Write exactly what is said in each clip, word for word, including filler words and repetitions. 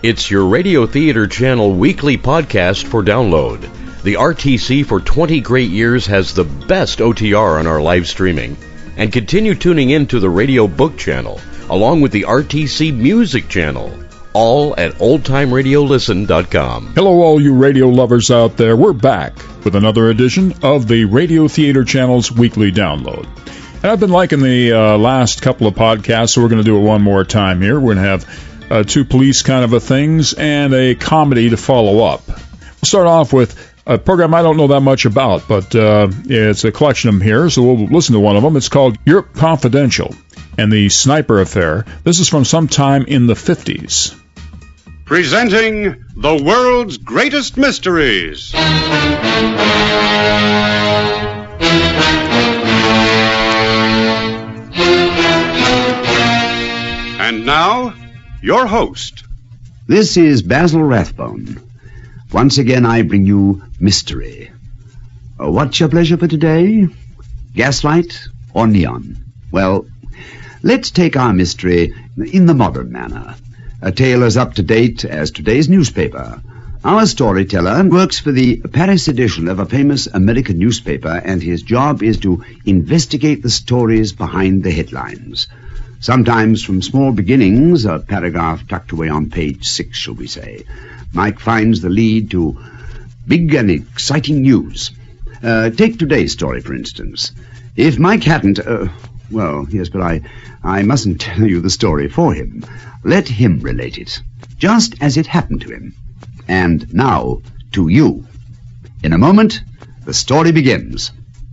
It's your Radio Theater Channel weekly podcast for download. The R T C for twenty great years has the best O T R on our live streaming. And continue tuning in to the Radio Book Channel, along with the R T C Music Channel, all at old time radio listen dot com. Hello, all you radio lovers out there. We're back with another edition of the Radio Theater Channel's weekly download. And I've been liking the uh, last couple of podcasts, so we're going to do it one more time here. We're going to have uh, two police kind of a things and a comedy to follow up. We'll start off with a program I don't know that much about, but uh, it's a collection of them here, so we'll listen to one of them. It's called Europe Confidential and the Sniper Affair. This is from sometime in the fifties. Presenting the world's greatest mysteries. And now, your host. This is Basil Rathbone. Once again, I bring you mystery. Uh, what's your pleasure for today? Gaslight or neon? Well, let's take our mystery in the modern manner. A tale as up-to-date as today's newspaper. Our storyteller works for the Paris edition of a famous American newspaper, and his job is to investigate the stories behind the headlines. Sometimes from small beginnings, a paragraph tucked away on page six, shall we say, Mike finds the lead to big and exciting news. Uh, take today's story, for instance. If Mike hadn't... Uh, well, yes, but I, I mustn't tell you the story for him. Let him relate it, just as it happened to him. And now, to you. In a moment, the story begins.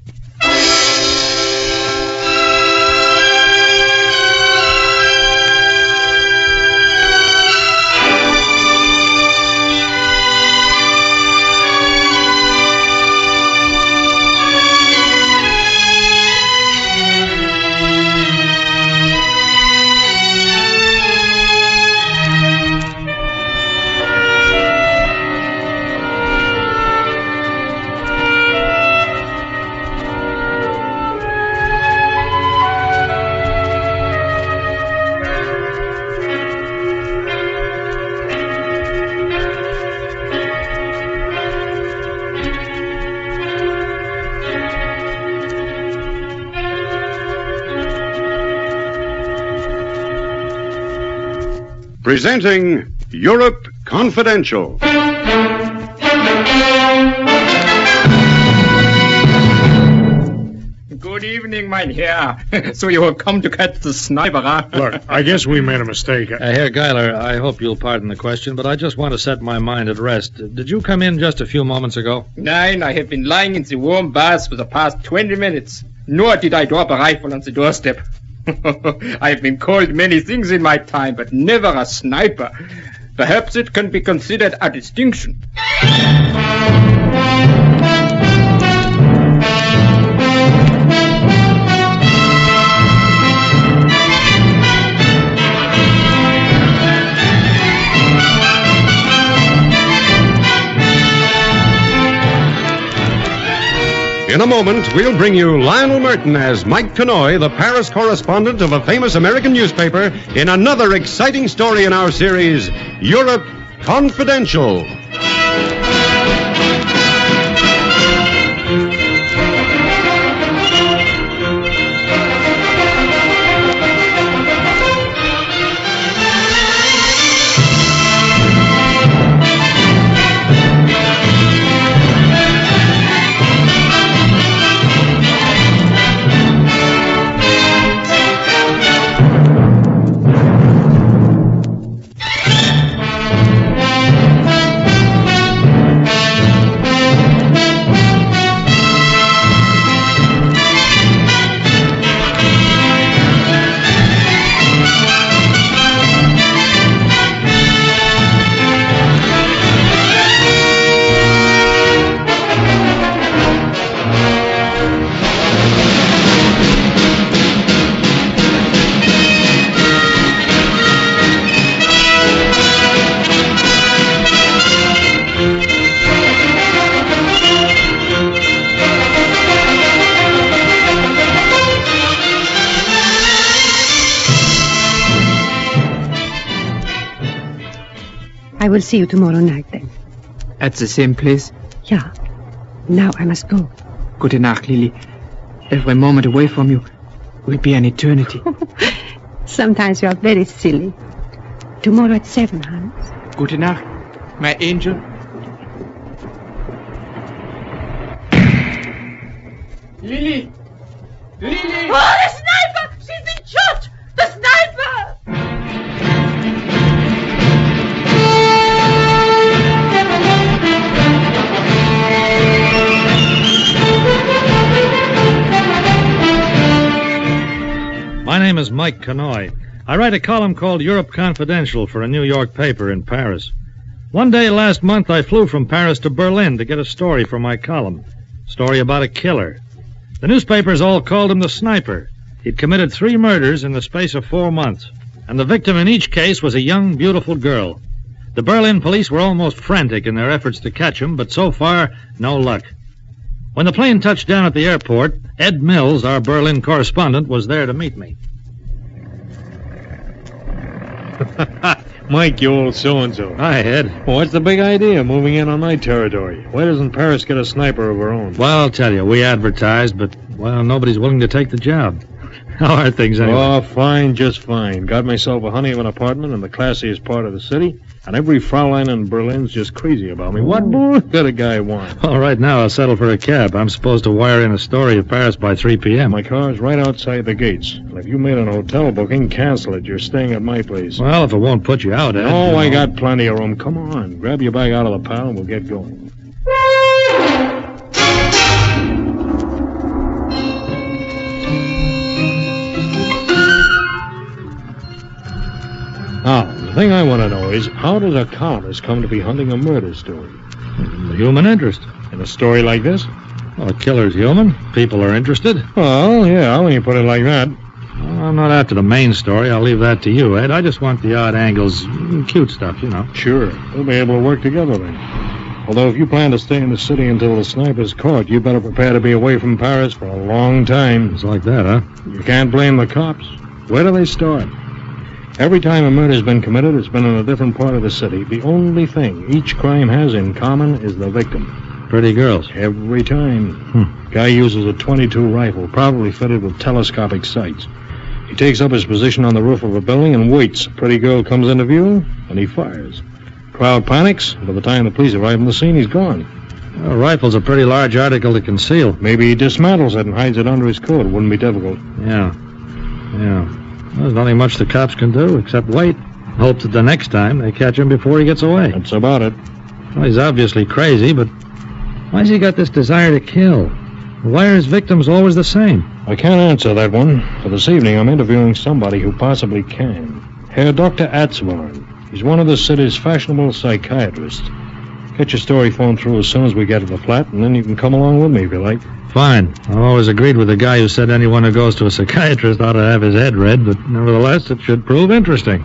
Presenting Europe Confidential. Good evening, mein Herr. So you have come to catch the sniper, huh? Look, I guess we made a mistake. Uh, Herr Geiler, I hope you'll pardon the question, but I just want to set my mind at rest. Did you come in just a few moments ago? Nein, I have been lying in the warm bath for the past twenty minutes. Nor did I drop a rifle on the doorstep. I have been called many things in my time, but never a sniper. Perhaps it can be considered a distinction. In a moment, we'll bring you Lionel Merton as Mike Conoy, the Paris correspondent of a famous American newspaper, in another exciting story in our series, Europe Confidential. I will see you tomorrow night then. At the same place? Yeah. Now I must go. Gute Nacht, Lily. Every moment away from you will be an eternity. Sometimes you are very silly. Tomorrow at seven, Hans. Gute Nacht, my angel. Lily! Lily! Oh, the sniper! She's been shot! The sniper! My name is Mike Kanoy. I write a column called Europe Confidential for a New York paper in Paris. One day last month, I flew from Paris to Berlin to get a story for my column. Story about a killer. The newspapers all called him the Sniper. He'd committed three murders in the space of four months. And the victim in each case was a young, beautiful girl. The Berlin police were almost frantic in their efforts to catch him, but so far, no luck. When the plane touched down at the airport, Ed Mills, our Berlin correspondent, was there to meet me. Mike, you old so-and-so. Hi, Ed. Well, what's the big idea moving in on my territory? Why doesn't Paris get a sniper of her own? Well, I'll tell you, we advertised, but, well, nobody's willing to take the job. How are things anyway? Oh, fine, just fine. Got myself a honey of an apartment in the classiest part of the city, and every Fraulein in Berlin's just crazy about me. What more could a guy want? Well, right now I'll settle for a cab. I'm supposed to wire in a story of Paris by three p.m. My car's right outside the gates. And if you made an hotel booking, cancel it. You're staying at my place. Well, if it won't put you out, Ed. Oh, you I know. got plenty of room. Come on, grab your bag out of the pile and we'll get going. Now, the thing I want to know is, how does a columnist come to be hunting a murder story? The human interest. In a story like this? Well, a killer's human. People are interested. Well, yeah, when you put it like that. Well, I'm not after the main story. I'll leave that to you, Ed. I just want the odd angles, cute stuff, you know. Sure. We'll be able to work together then. Although if you plan to stay in the city until the sniper's caught, you better prepare to be away from Paris for a long time. It's like that, huh? You can't blame the cops. Where do they start? Every time a murder's been committed, it's been in a different part of the city. The only thing each crime has in common is the victim. Pretty girls. Every time. Hmm. Guy uses a twenty-two rifle, probably fitted with telescopic sights. He takes up his position on the roof of a building and waits. A pretty girl comes into view, and he fires. Crowd panics. By the time the police arrive on the scene, he's gone. Well, a rifle's a pretty large article to conceal. Maybe he dismantles it and hides it under his coat. It wouldn't be difficult. Yeah. Yeah. There's nothing much the cops can do except wait. Hope that the next time they catch him before he gets away. That's about it. Well, he's obviously crazy, but why's he got this desire to kill? Why are his victims always the same? I can't answer that one. For this evening, I'm interviewing somebody who possibly can. Herr Doctor Atzwarn. He's one of the city's fashionable psychiatrists. Get your story phoned through as soon as we get to the flat, and then you can come along with me if you like. Fine. I've always agreed with the guy who said anyone who goes to a psychiatrist ought to have his head read, but nevertheless, it should prove interesting.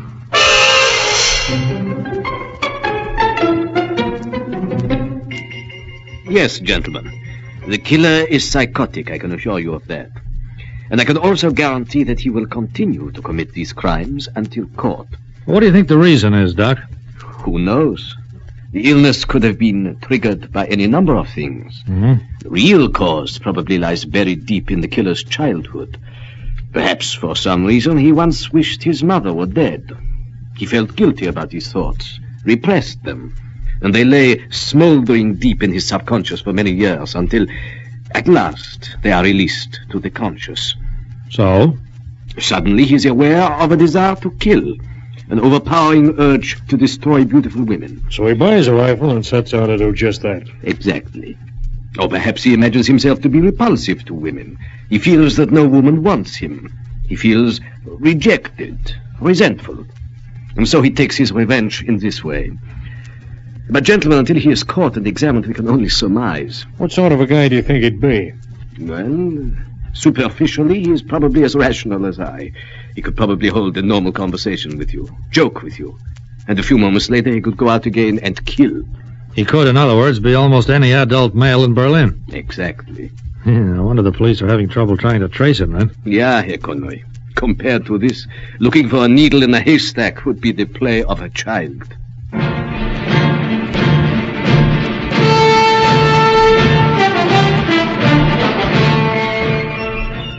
Yes, gentlemen. The killer is psychotic, I can assure you of that. And I can also guarantee that he will continue to commit these crimes until caught. What do you think the reason is, Doc? Who knows? The illness could have been triggered by any number of things. Mm-hmm. The real cause probably lies buried deep in the killer's childhood. Perhaps for some reason he once wished his mother were dead. He felt guilty about his thoughts, repressed them, and they lay smoldering deep in his subconscious for many years until, at last, they are released to the conscious. So? Suddenly he is aware of a desire to kill, an overpowering urge to destroy beautiful women. So he buys a rifle and sets out to do just that. Exactly. Or perhaps he imagines himself to be repulsive to women. He feels that no woman wants him. He feels rejected, resentful. And so he takes his revenge in this way. But, gentlemen, until he is caught and examined, we can only surmise. What sort of a guy do you think he'd be? Well, superficially, he is probably as rational as I. He could probably hold a normal conversation with you, joke with you. And a few moments later, he could go out again and kill. He could, in other words, be almost any adult male in Berlin. Exactly. Yeah, no wonder the police are having trouble trying to trace him, then. Yeah, Herr Connoy. Compared to this, looking for a needle in a haystack would be the play of a child.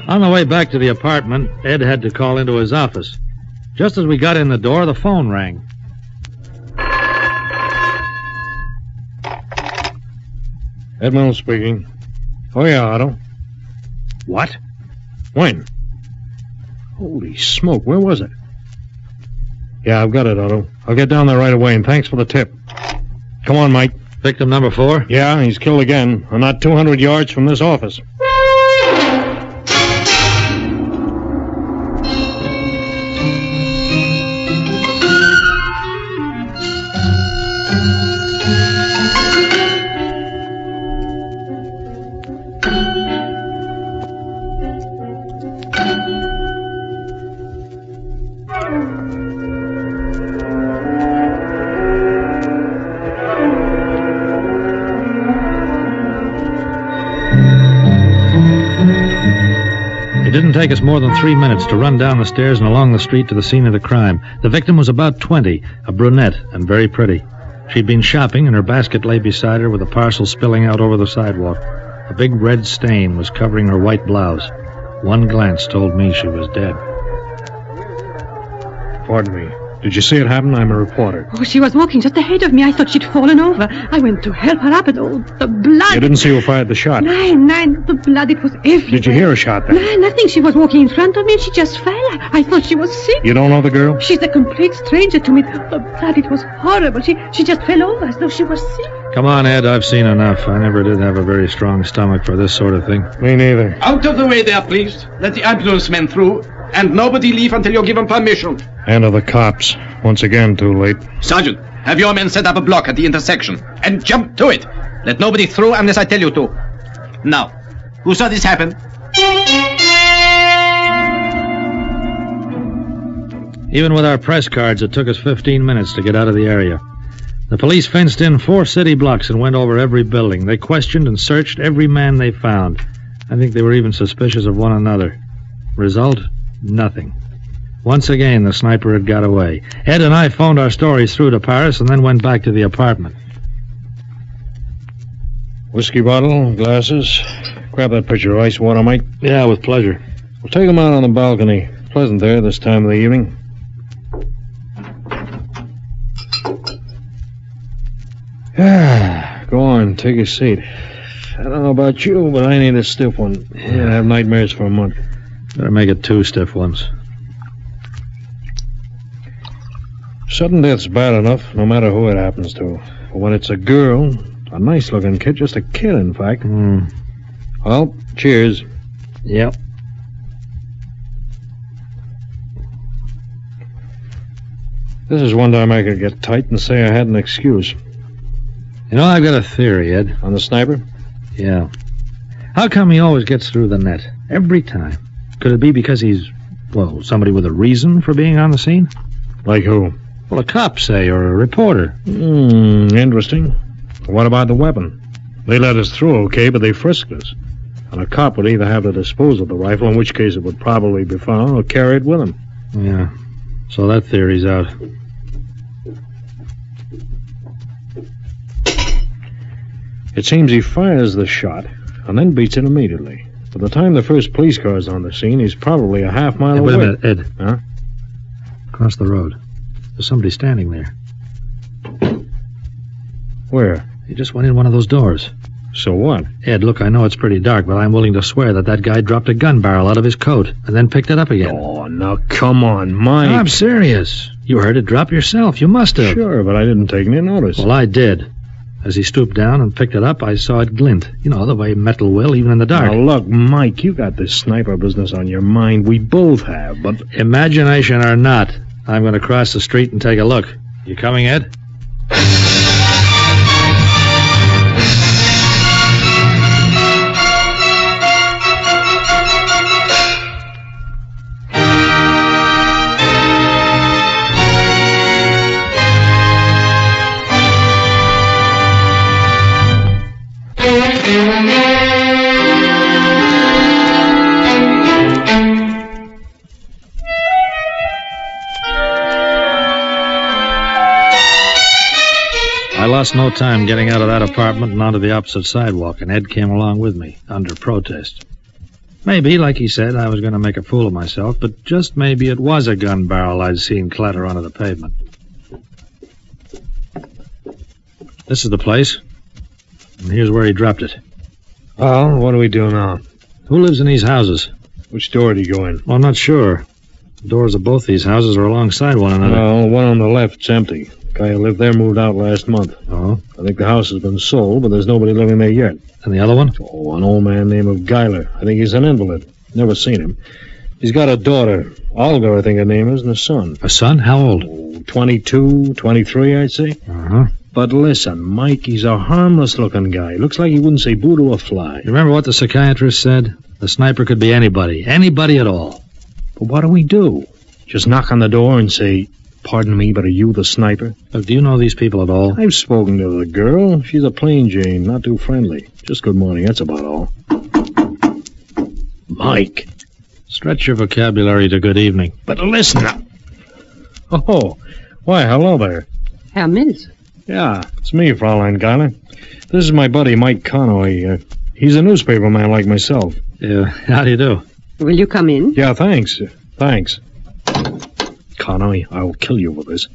On the way back to the apartment, Ed had to call into his office. Just as we got in the door, the phone rang. Ed Mills speaking. Oh, yeah, Otto. What? When? Holy smoke, where was it? Yeah, I've got it, Otto. I'll get down there right away, and thanks for the tip. Come on, Mike. Victim number four? Yeah, he's killed again. I'm not two hundred yards from this office. It didn't take us more than three minutes to run down the stairs and along the street to the scene of the crime. The victim was about twenty, a brunette, and very pretty. She'd been shopping, and her basket lay beside her with a parcel spilling out over the sidewalk. A big red stain was covering her white blouse. One glance told me she was dead. Pardon me. Did you see it happen? I'm a reporter. Oh, she was walking just ahead of me. I thought she'd fallen over. I went to help her up, and oh, the blood. You didn't see who fired the shot? Nine, nine, the blood, it was everywhere. Did you hear a shot then? No, nothing. She was walking in front of me, and she just fell. I thought she was sick. You don't know the girl? She's a complete stranger to me. The blood, it was horrible. She, she just fell over as though she was sick. Come on, Ed, I've seen enough. I never did have a very strong stomach for this sort of thing. Me neither. Out of the way there, please. Let the ambulance men through, and nobody leave until you're given permission. And of the cops. Once again, too late. Sergeant, have your men set up a block at the intersection, and jump to it. Let nobody through unless I tell you to. Now, who saw this happen? Even with our press cards, it took us fifteen minutes to get out of the area. The police fenced in four city blocks and went over every building. They questioned and searched every man they found. I think they were even suspicious of one another. Result? Nothing. Once again, the sniper had got away. Ed and I phoned our stories through to Paris and then went back to the apartment. Whiskey bottle, glasses. Grab that pitcher of ice water, Mike. Yeah, with pleasure. We'll take them out on the balcony. Pleasant there this time of the evening. Ah, go on, take a seat. I don't know about you, but I need a stiff one. I'm gonna have nightmares for a month. Better make it two stiff ones. Sudden death's bad enough, no matter who it happens to. But when it's a girl, a nice-looking kid, just a kid, in fact. Mm. Well, cheers. Yep. This is one time I could get tight and say I had an excuse. You know, I've got a theory, Ed. On the sniper? Yeah. How come he always gets through the net? Every time. Could it be because he's, well, somebody with a reason for being on the scene? Like who? Well, a cop, say, or a reporter. Hmm, interesting. What about the weapon? They let us through, okay, but they frisked us. And a cop would either have to dispose of the rifle, in which case it would probably be found, or carry it with him. Yeah. So that theory's out. It seems he fires the shot, and then beats it immediately. By the time the first police car is on the scene, he's probably a half mile Hey, away. wait a minute, Ed. Huh? Across the road. There's somebody standing there. Where? He just went in one of those doors. So what? Ed, look, I know it's pretty dark, but I'm willing to swear that that guy dropped a gun barrel out of his coat and then picked it up again. Oh, now come on, Mike. No, I'm serious. You heard it drop yourself. You must have. Sure, but I didn't take any notice. Well, I did. As he stooped down and picked it up, I saw it glint. You know, the way metal will, even in the dark. Now, look, Mike, you got this sniper business on your mind. We both have, but... Imagination or not, I'm going to cross the street and take a look. You coming, Ed? I lost no time getting out of that apartment and onto the opposite sidewalk, and Ed came along with me, under protest. Maybe, like he said, I was going to make a fool of myself, but just maybe it was a gun barrel I'd seen clatter onto the pavement. This is the place. And here's where he dropped it. Well, what do we do now? Who lives in these houses? Which door do you go in? Well, I'm not sure. The doors of both these houses are alongside one another. Well, one on the left's empty. The guy who lived there moved out last month. Oh? I think the house has been sold, but there's nobody living there yet. And the other one? Oh, an old man named of Geiler. I think he's an invalid. Never seen him. He's got a daughter. Olga, I think her name is, and a son. A son? How old? Oh, twenty-two, twenty-three, I'd say. Uh-huh. But listen, Mike, he's a harmless-looking guy. Looks like he wouldn't say boo to a fly. You remember what the psychiatrist said? The sniper could be anybody. Anybody at all. But what do we do? Just knock on the door and say, pardon me, but are you the sniper? Look, do you know these people at all? I've spoken to the girl. She's a plain Jane, not too friendly. Just good morning, that's about all. Mike. Stretch your vocabulary to good evening. But listen now. Oh, why, hello there. Herr Mills. Yeah, it's me, Fraulein Geiler. This is my buddy, Mike Connoy. Uh, he's a newspaper man like myself. Yeah, how do you do? Will you come in? Yeah, thanks. Thanks. Connoy, I'll kill you with this.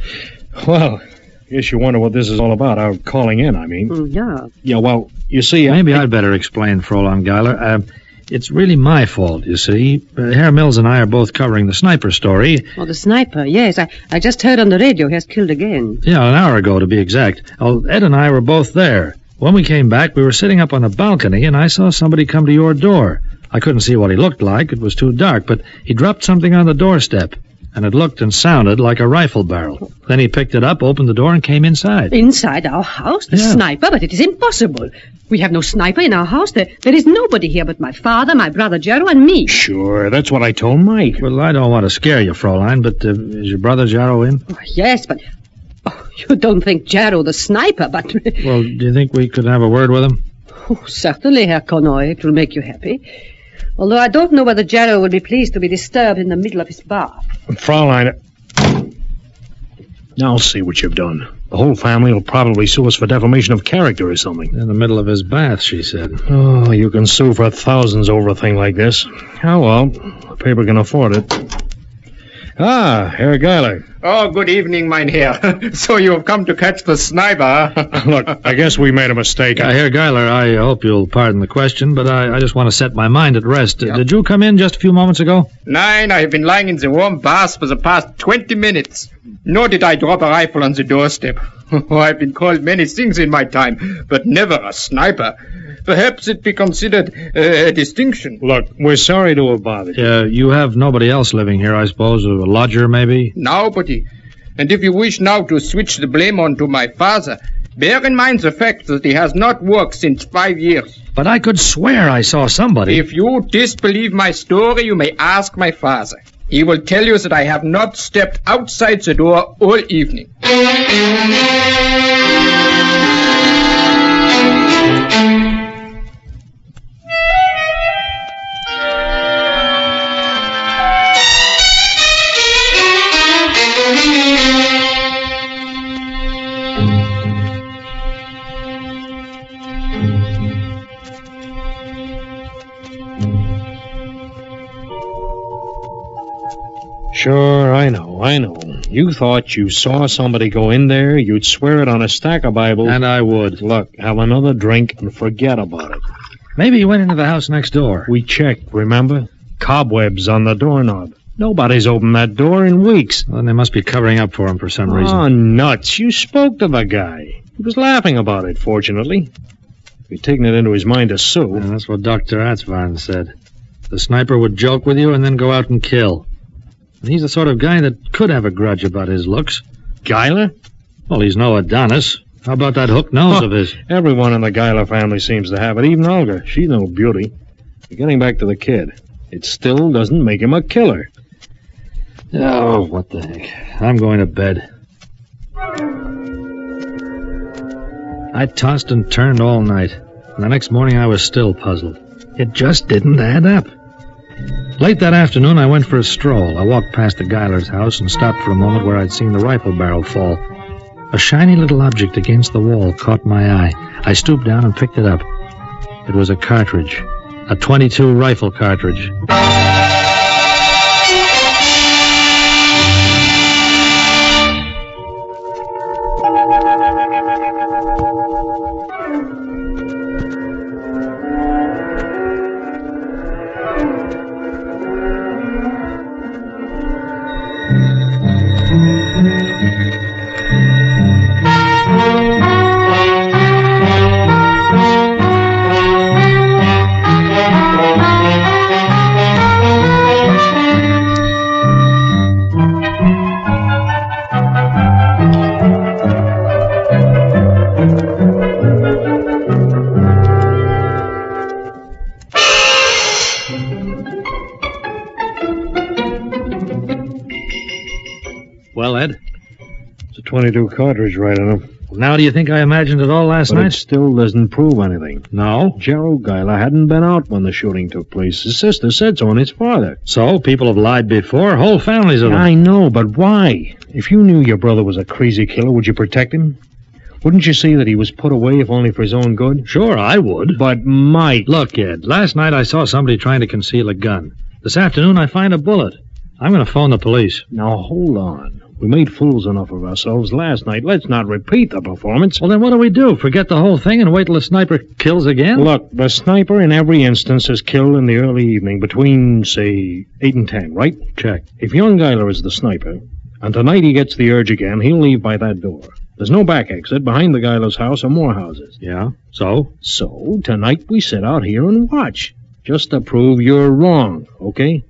Well, I guess you wonder what this is all about. I'm calling in, I mean. Mm, yeah. Yeah, well, you see... Maybe I, I'd better explain, Fraulein Geiler. Uh, it's really my fault, you see. Uh, Herr Mills and I are both covering the sniper story. Oh, the sniper, yes. I, I just heard on the radio he has killed again. Yeah, an hour ago, to be exact. Oh, Ed and I were both there. When we came back, we were sitting up on the balcony, and I saw somebody come to your door. I couldn't see what he looked like. It was too dark, but he dropped something on the doorstep, and it looked and sounded like a rifle barrel. Then he picked it up, opened the door, and came inside. Inside our house? The Yeah. sniper? But it is impossible. We have no sniper in our house. There, there is nobody here but my father, my brother Jero, and me. Sure, that's what I told Mike. Well, I don't want to scare you, Fraulein, but uh, is your brother Jaro in? Oh, yes, but... Oh, you don't think Jero the sniper, but... Well, do you think we could have a word with him? Oh, certainly, Herr Connoy. It will make you happy. Although I don't know whether Jero will be pleased to be disturbed in the middle of his bath. Fraulein... Now, I'll see what you've done. The whole family will probably sue us for defamation of character or something. In the middle of his bath, she said. Oh, you can sue for thousands over a thing like this. Oh, well, the paper can afford it. Ah, Herr Geiler. Oh, good evening, mein Herr. So you have come to catch the sniper, huh? Look, I guess we made a mistake. Uh, Herr Geiler, I hope you'll pardon the question, but I, I just want to set my mind at rest. Yeah. Uh, did you come in just a few moments ago? Nine, I have been lying in the warm bath for the past twenty minutes. Nor did I drop a rifle on the doorstep. Oh, I've been called many things in my time, but never a sniper. Perhaps it be considered uh, a distinction. Look, we're sorry to have bothered you. Uh, you have nobody else living here, I suppose? A lodger, maybe? Nobody. And if you wish now to switch the blame onto my father, bear in mind the fact that he has not worked since five years. But I could swear I saw somebody. If you disbelieve my story, you may ask my father. He will tell you that I have not stepped outside the door all evening. Sure, I know, I know. You thought you saw somebody go in there, you'd swear it on a stack of Bibles. And I would. Look, have another drink and forget about it. Maybe he went into the house next door. We checked, remember? Cobwebs on the doorknob. Nobody's opened that door in weeks. Well, then they must be covering up for him for some reason. Oh, nuts. You spoke to the guy. He was laughing about it, fortunately. He'd taken it into his mind to sue. Yeah, that's what Doctor Atzvarn said. The sniper would joke with you and then go out and kill. And he's the sort of guy that could have a grudge about his looks. Geiler? Well, he's no Adonis. How about that hook nose Oh, of his? Everyone in the Geiler family seems to have it, even Olga. She's no beauty. But getting back to the kid, it still doesn't make him a killer. Oh, what the heck. I'm going to bed. I tossed and turned all night. And the next morning I was still puzzled. It just didn't add up. Late that afternoon, I went for a stroll. I walked past the Geiler's house and stopped for a moment where I'd seen the rifle barrel fall. A shiny little object against the wall caught my eye. I stooped down and picked it up. It was a cartridge, A twenty-two rifle cartridge. Well, Ed? It's a twenty-two cartridge right in him. Well, now do you think I imagined it all last But night? it still doesn't prove anything. No? Gerald Geiler hadn't been out when the shooting took place. His sister said so, and his father. So, people have lied before? Whole families of them. I know, but why? If you knew your brother was a crazy killer, would you protect him? Wouldn't you see that he was put away if only for his own good? Sure, I would. But Mike... Look, Ed, last night I saw somebody trying to conceal a gun. This afternoon I find a bullet. I'm going to phone the police. Now, hold on. We made fools enough of ourselves last night. Let's not repeat the performance. Well, then what do we do? Forget the whole thing and wait till the sniper kills again? Look, the sniper in every instance is killed in the early evening between, say, eight and ten, right? Check. If young Geiler is the sniper, and tonight he gets the urge again, he'll leave by that door. There's no back exit. Behind the Geiler's house are more houses. Yeah? So? So, tonight we sit out here and watch. Just to prove you're wrong, okay?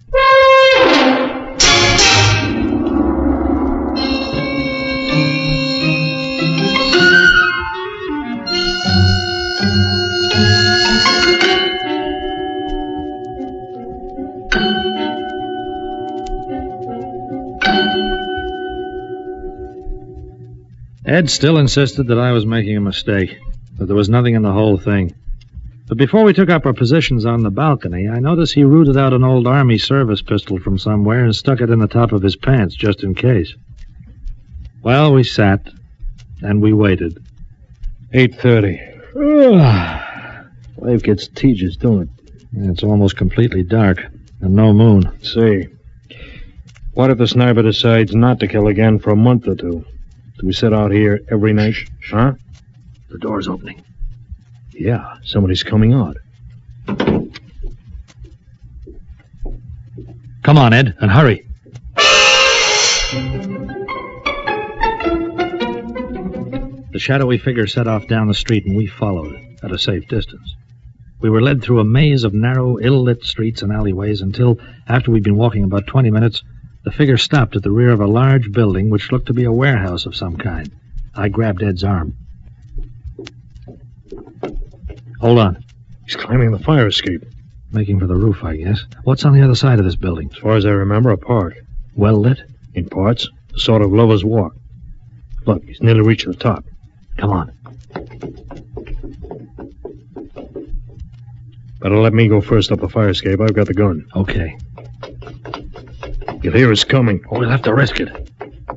Ed still insisted that I was making a mistake, that there was nothing in the whole thing. But before we took up our positions on the balcony, I noticed he rooted out an old Army service pistol from somewhere and stuck it in the top of his pants, just in case. Well, we sat, and we waited. eight thirty. Life gets tedious, don't it? It's almost completely dark, and no moon. Say, what if the sniper decides not to kill again for a month or two? Do we sit out here every night? Huh? The door's opening. Yeah, somebody's coming out. Come on, Ed, and hurry. The shadowy figure set off down the street, and we followed, at a safe distance. We were led through a maze of narrow, ill-lit streets and alleyways until, after we'd been walking about twenty minutes, the figure stopped at the rear of a large building which looked to be a warehouse of some kind. I grabbed Ed's arm. Hold on. He's climbing the fire escape. Making for the roof, I guess. What's on the other side of this building? As far as I remember, a park. Well lit? In parts. A sort of lover's walk. Look, he's nearly reached the top. Come on. Better let me go first up the fire escape. I've got the gun. Okay. You'll hear us coming. Oh, we'll have to risk it.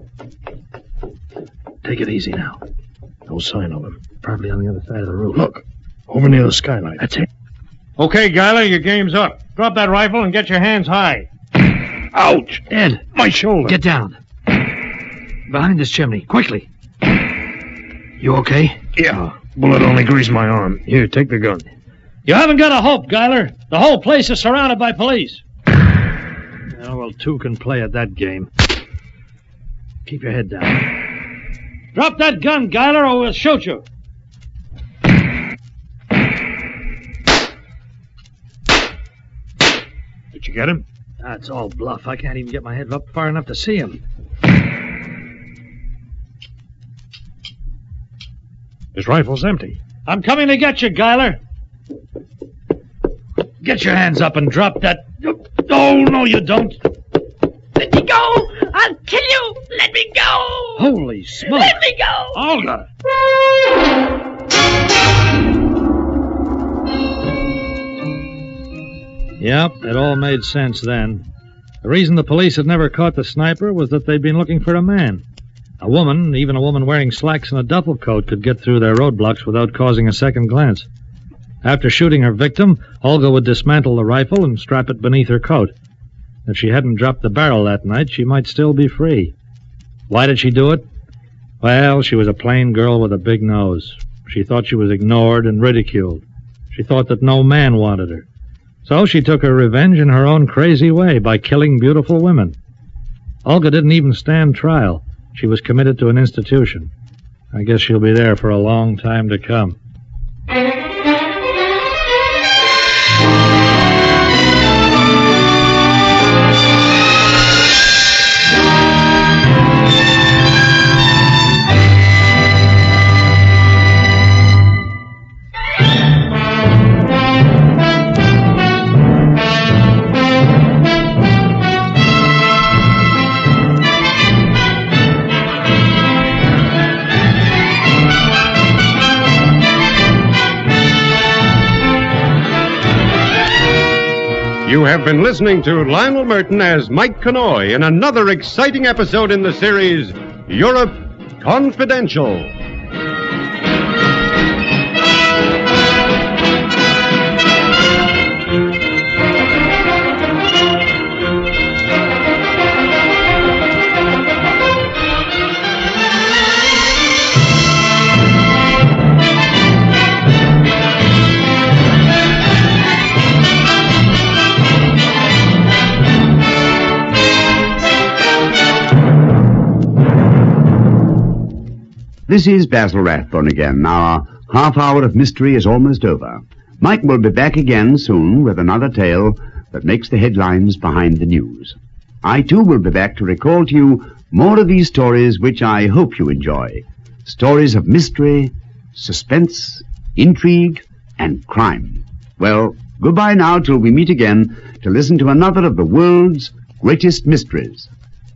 Take it easy now. No sign of him. Probably on the other side of the roof. Look, over near the skylight. That's it. Okay, Geiler, your game's up. Drop that rifle and get your hands high. Ouch! Ed! My shoulder. Get down. Behind this chimney. Quickly. You okay? Yeah. Bullet only grazed my arm. Here, take the gun. You haven't got a hope, Geiler. The whole place is surrounded by police. Oh, well, two can play at that game. Keep your head down. Drop that gun, Geiler, or we'll shoot you. Did you get him? That's all bluff. I can't even get my head up far enough to see him. His rifle's empty. I'm coming to get you, Geiler. Get your hands up and drop that... Oh, no, you don't. Let me go! I'll kill you! Let me go! Holy smoke! Let me go! Olga! Yep, it all made sense then. The reason the police had never caught the sniper was that they'd been looking for a man. A woman, even a woman wearing slacks and a duffel coat, could get through their roadblocks without causing a second glance. After shooting her victim, Olga would dismantle the rifle and strap it beneath her coat. If she hadn't dropped the barrel that night, she might still be free. Why did she do it? Well, she was a plain girl with a big nose. She thought she was ignored and ridiculed. She thought that no man wanted her. So she took her revenge in her own crazy way by killing beautiful women. Olga didn't even stand trial. She was committed to an institution. I guess she'll be there for a long time to come. You have been listening to Lionel Merton as Mike Connoy in another exciting episode in the series, Europe Confidential. This is Basil Rathbone again. Our half hour of mystery is almost over. Mike will be back again soon with another tale that makes the headlines behind the news. I, too, will be back to recall to you more of these stories which I hope you enjoy. Stories of mystery, suspense, intrigue, and crime. Well, goodbye now till we meet again to listen to another of the world's greatest mysteries.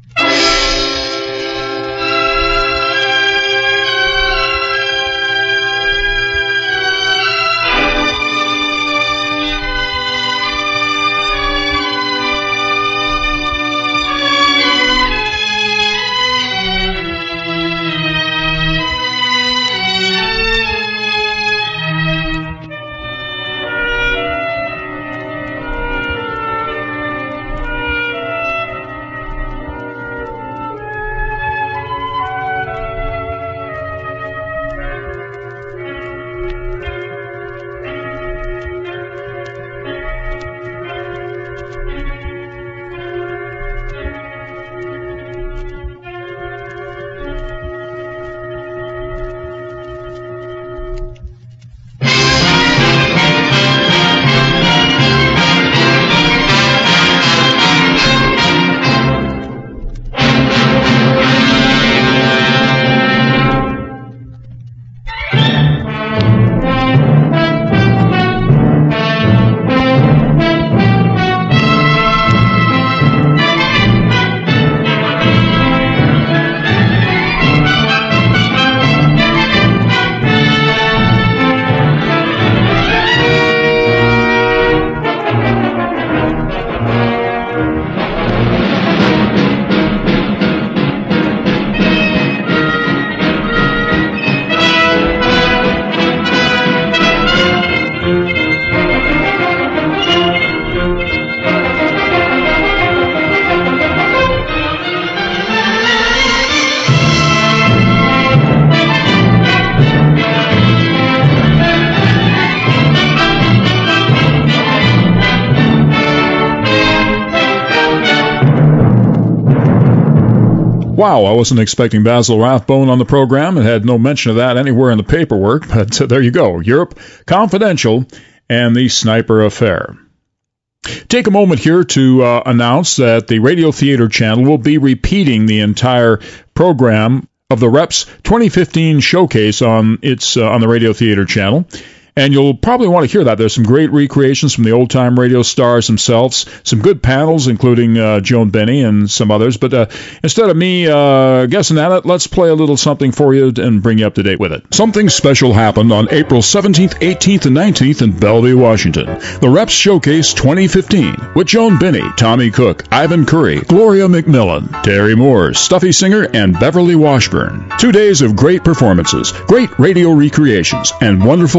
Wow, I wasn't expecting Basil Rathbone on the program. It had no mention of that anywhere in the paperwork, but uh, there you go. Europe Confidential and the Sniper Affair. Take a moment here to uh, announce that the Radio Theater channel will be repeating the entire program of the Reps twenty fifteen showcase on its uh, on the Radio Theater channel. And you'll probably want to hear that. There's some great recreations from the old-time radio stars themselves, some good panels, including uh, Joan Benny and some others. But uh, instead of me uh, guessing at it, let's play a little something for you and bring you up to date with it. Something special happened on April seventeenth, eighteenth, and nineteenth in Bellevue, Washington. The Reps Showcase twenty fifteen with Joan Benny, Tommy Cook, Ivan Curry, Gloria McMillan, Terry Moore, Stuffy Singer, and Beverly Washburn. Two days of great performances, great radio recreations, and wonderful panels.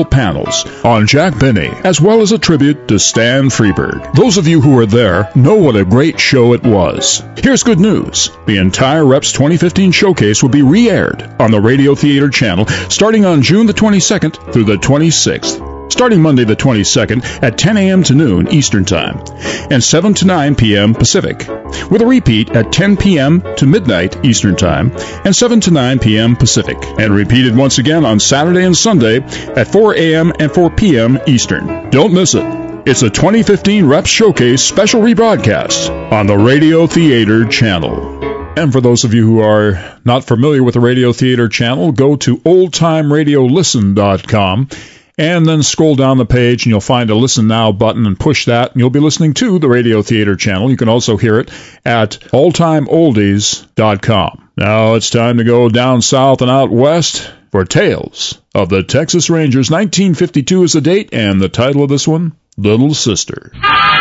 Details on Jack Benny, as well as a tribute to Stan Freberg. Those of you who were there know what a great show it was. Here's good news. The entire Reps twenty fifteen showcase will be re-aired on the Radio Theater channel starting on June the twenty-second through the twenty-sixth. Starting Monday the twenty-second at ten a.m. to noon Eastern Time and seven to nine p.m. Pacific, with a repeat at ten p.m. to midnight Eastern Time and seven to nine p.m. Pacific, and repeated once again on Saturday and Sunday at four a.m. and four p.m. Eastern. Don't miss it. It's a twenty fifteen Reps Showcase special rebroadcast on the Radio Theater channel. And for those of you who are not familiar with the Radio Theater channel, go to old time radio listen dot com. And then scroll down the page and you'll find a Listen Now button and push that and you'll be listening to the Radio Theater channel. You can also hear it at old time oldies dot com. Now it's time to go down south and out west for Tales of the Texas Rangers. nineteen fifty-two is the date and the title of this one, Little Sister.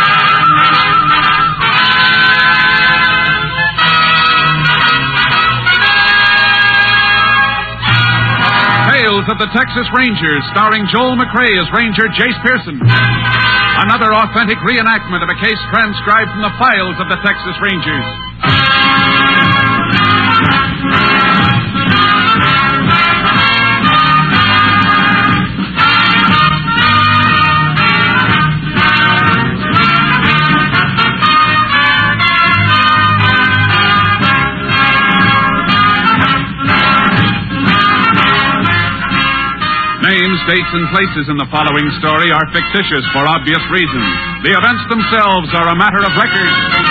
Of the Texas Rangers, starring Joel McRae as Ranger Jace Pearson. Another authentic reenactment of a case transcribed from the files of the Texas Rangers. Names, dates, and places in the following story are fictitious for obvious reasons. The events themselves are a matter of record.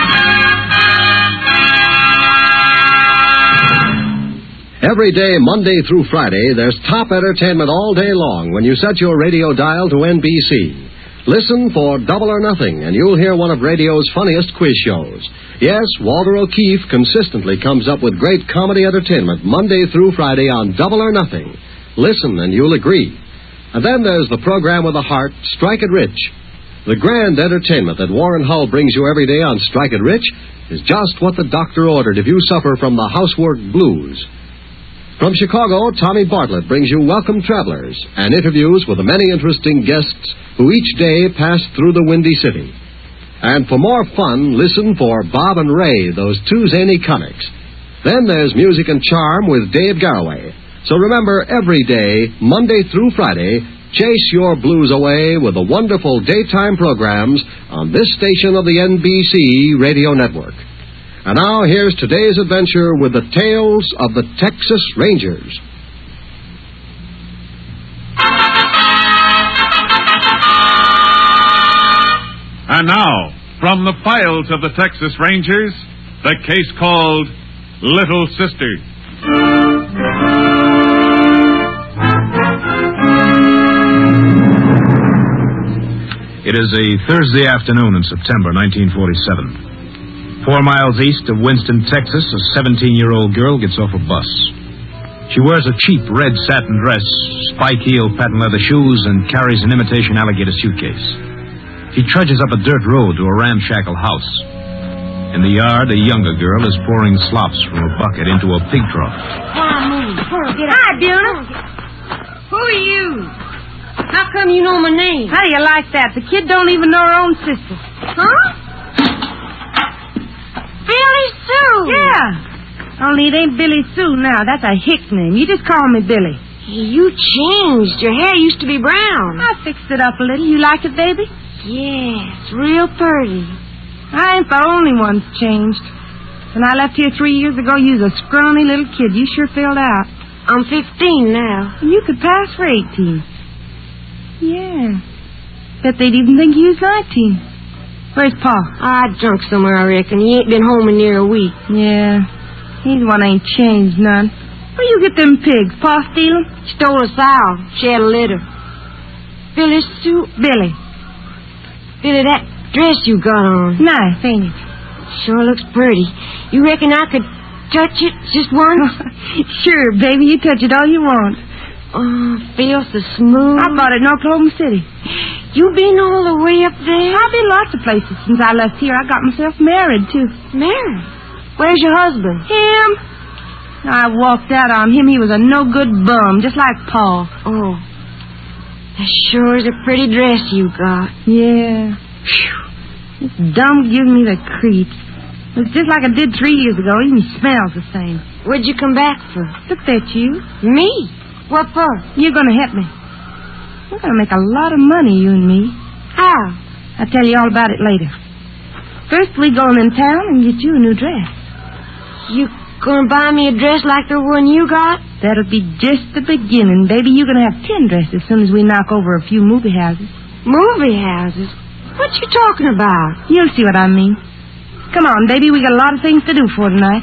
Every day, Monday through Friday, there's top entertainment all day long when you set your radio dial to N B C. Listen for Double or Nothing, and you'll hear one of radio's funniest quiz shows. Yes, Walter O'Keefe consistently comes up with great comedy entertainment Monday through Friday on Double or Nothing. Listen, and you'll agree. And then there's the program with the heart, Strike It Rich. The grand entertainment that Warren Hull brings you every day on Strike It Rich is just what the doctor ordered if you suffer from the housework blues. From Chicago, Tommy Bartlett brings you Welcome Travelers and interviews with the many interesting guests who each day pass through the Windy City. And for more fun, listen for Bob and Ray, those two zany comics. Then there's Music and Charm with Dave Garraway. So remember, every day, Monday through Friday, chase your blues away with the wonderful daytime programs on this station of the N B C Radio Network. And now, here's today's adventure with the Tales of the Texas Rangers. And now, from the files of the Texas Rangers, the case called Little Sister. It is a Thursday afternoon in September nineteen forty-seven. Four miles east of Winston, Texas, a seventeen-year-old girl gets off a bus. She wears a cheap red satin dress, spike-heel patent leather shoes, and carries an imitation alligator suitcase. She trudges up a dirt road to a ramshackle house. In the yard, a younger girl is pouring slops from a bucket into a pig trough. Hi, Beulah. Who are you? How come you know my name? How do you like that? The kid don't even know her own sister. Huh? Billy Sue. Yeah. Only it ain't Billy Sue now. That's a hick name. You just call me Billy. You changed. Your hair used to be brown. I fixed it up a little. You like it, baby? Yes, real pretty. I ain't the only one that's changed. When I left here three years ago, you was a scrawny little kid. You sure filled out. I'm fifteen now. You could pass for eighteen. Yeah. Bet they'd even think you was nineteen. Where's Pa? I drunk somewhere, I reckon. He ain't been home in near a week. Yeah. He's one ain't changed none. Where you get them pigs? Pa steal them? Stole a sow. She had a litter. Billy Sue. Billy. Billy, that dress you got on. Nice, ain't it? Sure looks pretty. You reckon I could touch it just once? Sure, baby. You touch it all you want. Oh, feels so smooth. I bought it in Oklahoma City. You been all the way up there? I've been lots of places since I left here. I got myself married, too. Married? Where's your husband? Him. I walked out on him. He was a no-good bum, just like Paul. Oh. That sure is a pretty dress you got. Yeah. Phew. This dumb gives me the creeps. It's just like it did three years ago. Even smells the same. What'd you come back for? Look at you. Me? What for? You're going to help me. We're going to make a lot of money, you and me. How? I'll tell you all about it later. First, we go in town and get you a new dress. You gonna buy me a dress like the one you got? That'll be just the beginning, baby. You're gonna have ten dresses as soon as we knock over a few movie houses. Movie houses? What you talking about? You'll see what I mean. Come on, baby. We got a lot of things to do for tonight.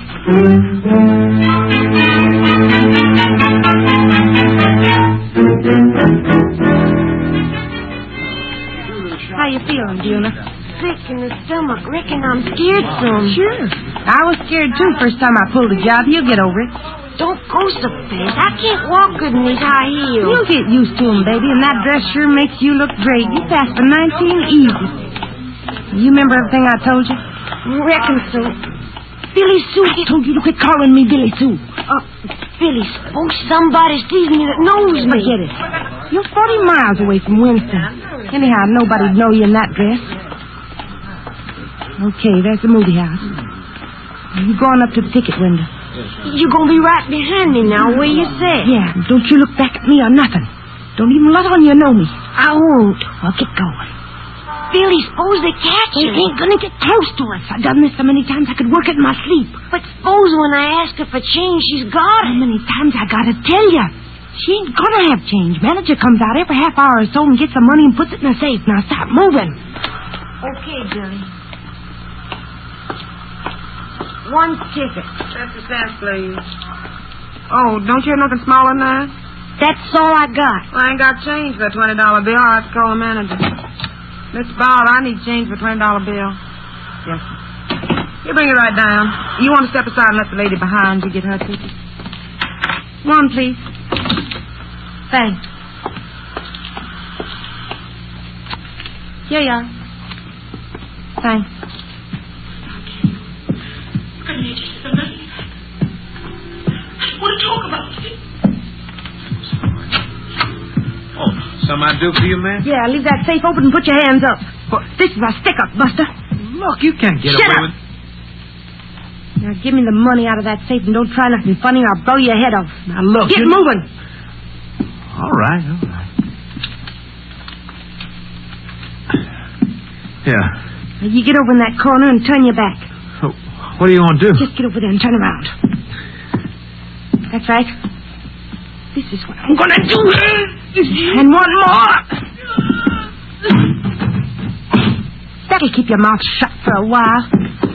How you feeling, Buna? Sick in the stomach. Reckon I'm scared some. Sure. I was scared, too, first time I pulled a job. You'll get over it. Don't go so fast. I can't walk good in these high heels. You'll get used to them, baby, and that dress sure makes you look great. You passed for nineteen easy. You remember everything I told you? Reckon so. Billy Sue. I told you to quit calling me Billy Sue. Uh, Billy, suppose somebody sees me that knows me. Forget it. You're forty miles away from Winston. Anyhow, nobody'd know you in that dress. Okay, there's the movie house. You go on up to the ticket window. You gonna be right behind me now, where you say? Yeah, don't you look back at me or nothing. Don't even let on you know me. I won't. Well, get going. Billy, suppose they catch They her. ain't gonna get close to us. I've done this so many times I could work it in my sleep. But suppose when I ask her for change, she's got How it. many times I gotta tell you? She ain't gonna have change. Manager comes out every half hour or so and gets the money and puts it in a safe. Now start moving. Okay, Billy. One ticket. That's the cents, please. Oh, don't you have nothing smaller than that? That's all I got. I ain't got change for a twenty dollar bill. I'll have to call the manager. Mister Bob, I need change for a twenty dollar bill. Yes, sir. You bring it right down. You want to step aside and let the lady behind you get her ticket? One, please. Thanks. Here you are. Thanks. I need you for nothing. I want to talk about it. Oh, something I do for you, man? Yeah, leave that safe open and put your hands up. What? This is a stick-up, Buster. Look, you can't get Shut away up. with... Now, give me the money out of that safe and don't try nothing funny or I'll blow your head off. Now, look... Get you... moving. All right, all right. Yeah. Now, you get over in that corner and turn your back. So, what are you going to do? Just get over there and turn around. That's right. This is what I'm going to do. And one more. That'll keep your mouth shut for a while.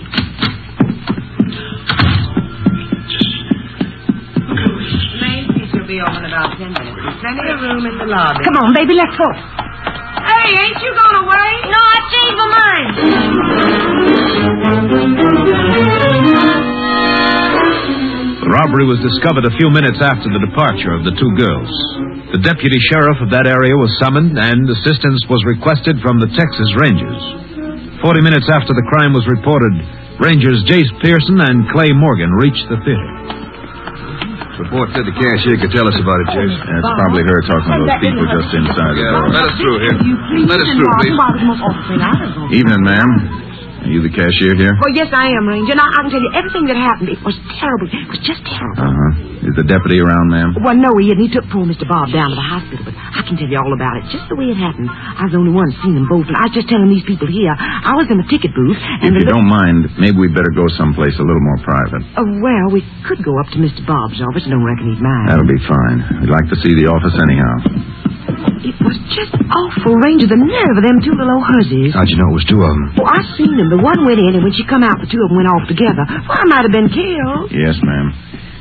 She'll be open about ten minutes. There's plenty of room in the lobby. Come on, baby, let's go. Hey, ain't you going away? No, I changed my mind. The robbery was discovered a few minutes after the departure of the two girls. The deputy sheriff of that area was summoned, and assistance was requested from the Texas Rangers. Forty minutes after the crime was reported, Rangers Jace Pearson and Clay Morgan reached the theater. Report said the cashier could tell us about it, Jace. That's probably her talking to those people just inside the door. Let us through here. Let us through, please. Evening, ma'am. Are you the cashier here? Oh, yes, I am, Ranger. Now, I can tell you everything that happened. It was terrible. It was just terrible. Uh-huh. Is the deputy around, ma'am? Well, no, he isn't. He took poor Mister Bob down to the hospital, but I can tell you all about it, just the way it happened. I was the only one seen them both, and I was just telling these people here. I was in the ticket booth, and... If you the... don't mind, maybe we'd better go someplace a little more private. Uh, well, we could go up to Mister Bob's office. I don't reckon he'd mind. That'll be fine. We'd like to see the office anyhow. It was just awful, Ranger, the nerve of them two little hussies. How'd you know it was two of them? Well, I seen them. The one went in, and when she come out, the two of them went off together. Well, I might have been killed. Yes, ma'am.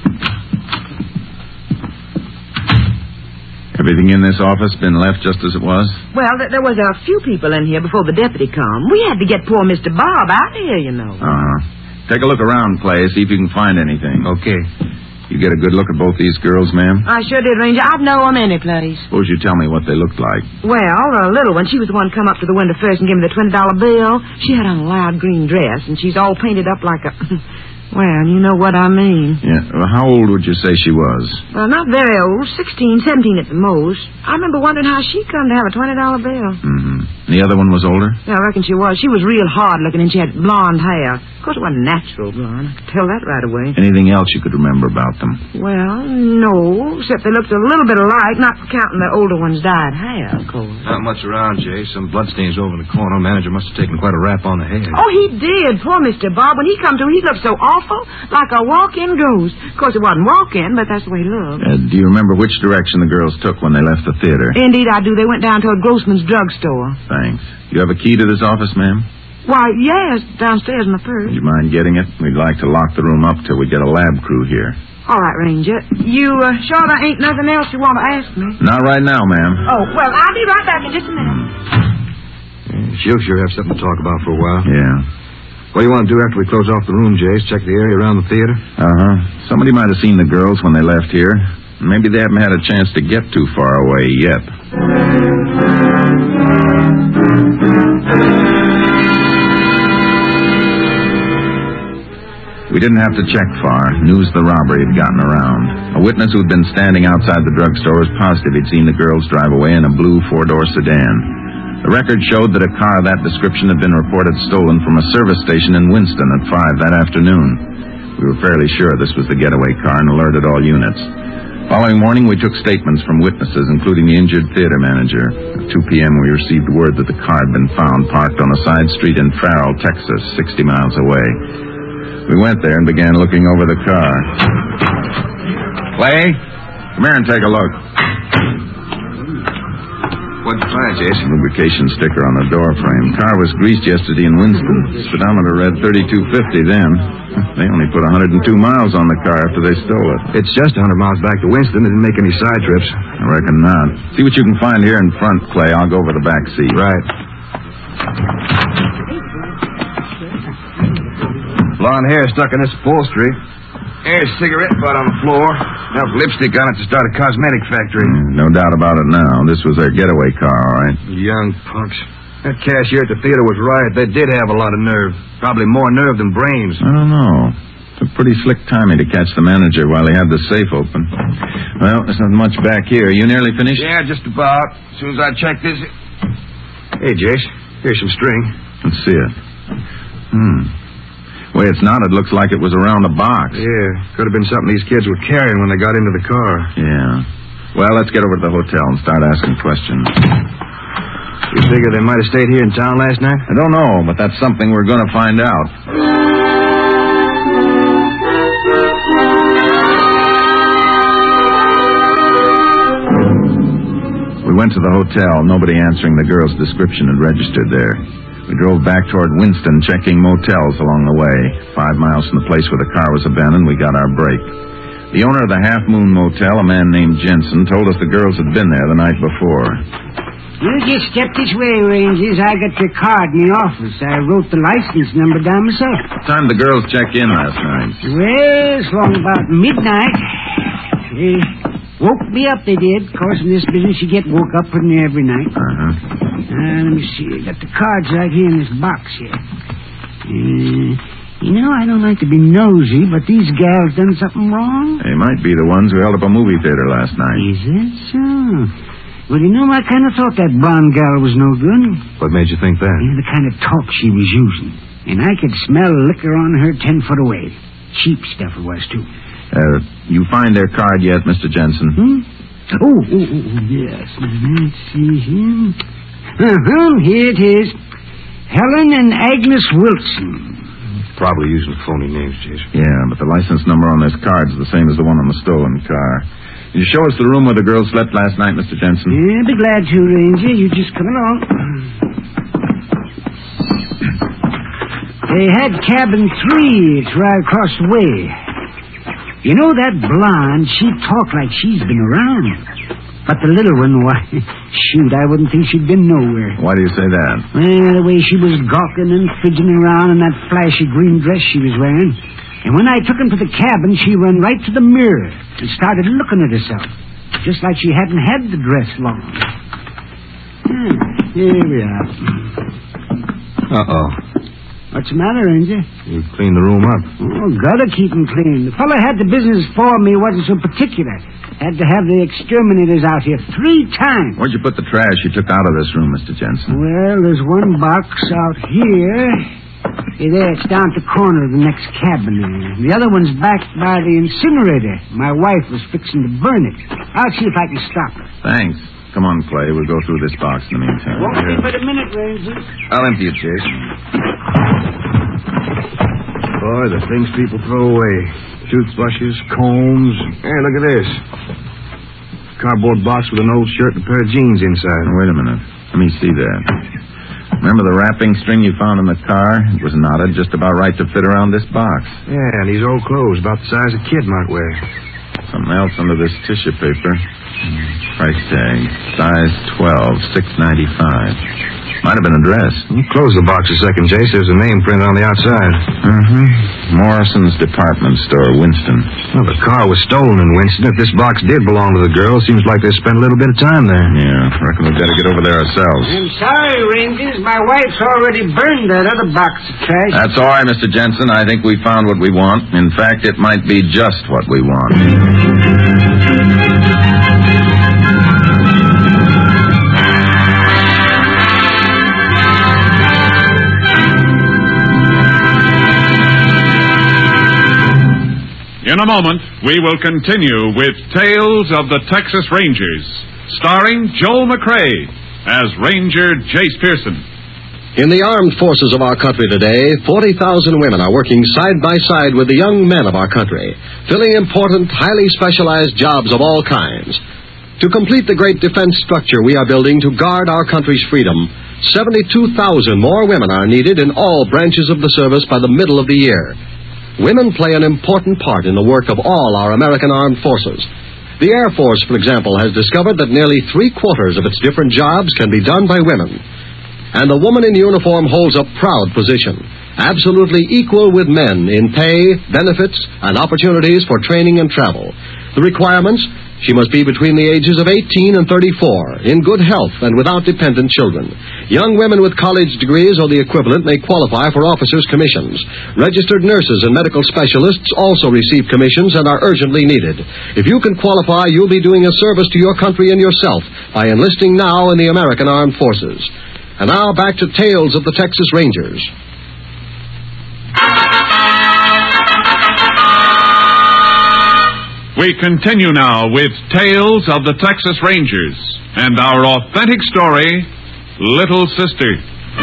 Everything in this office been left just as it was? Well, th- there was a few people in here before the deputy come. We had to get poor Mister Bob out of here, you know. Uh-huh. Take a look around, Clay, see if you can find anything. Okay. You get a good look at both these girls, ma'am? I sure did, Ranger. I'd know them any place. Suppose you tell me what they looked like. Well, the little one, she was the one come up to the window first and give me the twenty dollar bill. She had on a loud green dress, and she's all painted up like a... Well, you know what I mean. Yeah. Well, how old would you say she was? Well, not very old. Sixteen, seventeen at the most. I remember wondering how she come to have a twenty dollar bill. Mm-hmm. And the other one was older? Yeah, I reckon she was. She was real hard-looking, and she had blonde hair. Of course, it wasn't natural blonde. I could tell that right away. Anything else you could remember about them? Well, no, except they looked a little bit alike, not counting the older one's dyed hair, of course. Not much around, Jay. Some bloodstains over in the corner. Manager must have taken quite a rap on the head. Oh, he did. Poor Mister Bob. When he come to, he looked so awful, like a walk-in ghost. Of course, it wasn't walk-in, but that's the way he looked. Uh, do you remember which direction the girls took when they left the theater? Indeed, I do. They went down toward Grossman's drugstore. Thanks. You have a key to this office, ma'am? Why, yes, downstairs in the purse. Would you mind getting it? We'd like to lock the room up till we get a lab crew here. All right, Ranger. You uh, sure there ain't nothing else you want to ask me? Not right now, ma'am. Oh, well, I'll be right back in just a minute. Yeah, she'll sure have something to talk about for a while. Yeah. What do you want to do after we close off the room, Jay? Check the area around the theater? Uh-huh. Somebody might have seen the girls when they left here. Maybe they haven't had a chance to get too far away yet. We didn't have to check far. News of the robbery had gotten around. A witness who'd been standing outside the drugstore was positive he'd seen the girls drive away in a blue four-door sedan. The record showed that a car of that description had been reported stolen from a service station in Winston at five that afternoon. We were fairly sure this was the getaway car and alerted all units. Following morning, we took statements from witnesses, including the injured theater manager. At two p.m., we received word that the car had been found parked on a side street in Farrell, Texas, sixty miles away. We went there and began looking over the car. Clay, come here and take a look. What'd you find, Jason? Lubrication sticker on the door frame. Car was greased yesterday in Winston. Speedometer read thirty-two fifty then. They only put one hundred two miles on the car after they stole it. It's just one hundred miles back to Winston. They didn't make any side trips. I reckon not. See what you can find here in front, Clay. I'll go over the back seat. Right. Blonde hair stuck in this upholstery. There's a cigarette butt on the floor. Enough lipstick on it to start a cosmetic factory. Mm, no doubt about it now. This was their getaway car, all right. Young punks. That cashier at the theater was right. They did have a lot of nerve. Probably more nerve than brains. I don't know. It's a pretty slick timing to catch the manager while he had the safe open. Well, there's not much back here. You nearly finished? Yeah, just about. As soon as I check this... Hey, Jace. Here's some string. Let's see it. Hmm. The way it's knotted looks like it was around a box. Yeah, could have been something these kids were carrying when they got into the car. Yeah. Well, let's get over to the hotel and start asking questions. You figure they might have stayed here in town last night? I don't know, but that's something we're going to find out. We went to the hotel. Nobody answering the girl's description had registered there. We drove back toward Winston, checking motels along the way. Five miles from the place where the car was abandoned, we got our break. The owner of the Half Moon Motel, a man named Jensen, told us the girls had been there the night before. You just step this way, Rangers. I got your card in the office. I wrote the license number down myself. What time did the girls check in last night? Well, it's long about midnight. They woke me up, they did. Of course, in this business, you get woke up pretty near every night. Uh-huh. Uh, let me see. I got the cards right here in this box here. Uh, you know, I don't like to be nosy, but these gals done something wrong. They might be the ones who held up a movie theater last night. Is it so? Well, you know, I kind of thought that blonde gal was no good. What made you think that? Yeah, the kind of talk she was using. And I could smell liquor on her ten foot away. Cheap stuff it was, too. Uh, you find their card yet, Mister Jensen? Hmm? Oh, oh, oh, yes. Let's see here. Uh-huh, here it is. Helen and Agnes Wilson. Probably using phony names, Jason. Yeah, but the license number on this card is the same as the one on the stolen car. Can you show us the room where the girls slept last night, Mister Jensen? Yeah, I'll be glad to, Ranger. You just come along. They had cabin three. It's right across the way. You know, that blonde, she talked like she's been around. But the little one, why, shoot, I wouldn't think she'd been nowhere. Why do you say that? Well, the way she was gawking and fidgeting around in that flashy green dress she was wearing. And when I took him to the cabin, she run right to the mirror and started looking at herself, just like she hadn't had the dress long. Hmm, here we are. Uh-oh. What's the matter, Ranger? You cleaned the room up. Oh, gotta keep 'em clean. The fellow had the business for me wasn't so particular. Had to have the exterminators out here three times. Where'd you put the trash you took out of this room, Mister Jensen? Well, there's one box out here. Hey, there, it's down at the corner of the next cabin. The other one's back by the incinerator. My wife was fixing to burn it. I'll see if I can stop her. Thanks. Come on, Clay. We'll go through this box in the meantime. Won't be but a minute, Ranger. I'll empty it, Chase. Boy, the things people throw away. Toothbrushes, combs. Hey, look at this. Cardboard box with an old shirt and a pair of jeans inside. Wait a minute. Let me see that. Remember the wrapping string you found in the car? It was knotted just about right to fit around this box. Yeah, and these old clothes, about the size a kid might wear. Something else under this tissue paper. Price tag. Size twelve, six ninety-five. Might have been a dress. You close the box a second, Jace. There's a name printed on the outside. Mm-hmm. Morrison's Department Store, Winston. Well, the car was stolen in Winston. If this box did belong to the girl, seems like they spent a little bit of time there. Yeah, reckon we've got to get over there ourselves. I'm sorry, Rangers. My wife's already burned that other box of trash. That's all right, Mister Jensen. I think we found what we want. In fact, it might be just what we want. In a moment, we will continue with Tales of the Texas Rangers, starring Joel McCrea as Ranger Jace Pearson. In the armed forces of our country today, forty thousand women are working side by side with the young men of our country, filling important, highly specialized jobs of all kinds. To complete the great defense structure we are building to guard our country's freedom, seventy-two thousand more women are needed in all branches of the service by the middle of the year. Women play an important part in the work of all our American armed forces. The Air Force, for example, has discovered that nearly three-quarters of its different jobs can be done by women. And the woman in uniform holds a proud position, absolutely equal with men in pay, benefits, and opportunities for training and travel. The requirements: she must be between the ages of eighteen and thirty-four, in good health and without dependent children. Young women with college degrees or the equivalent may qualify for officers' commissions. Registered nurses and medical specialists also receive commissions and are urgently needed. If you can qualify, you'll be doing a service to your country and yourself by enlisting now in the American Armed Forces. And now back to Tales of the Texas Rangers. We continue now with Tales of the Texas Rangers and our authentic story, Little Sister.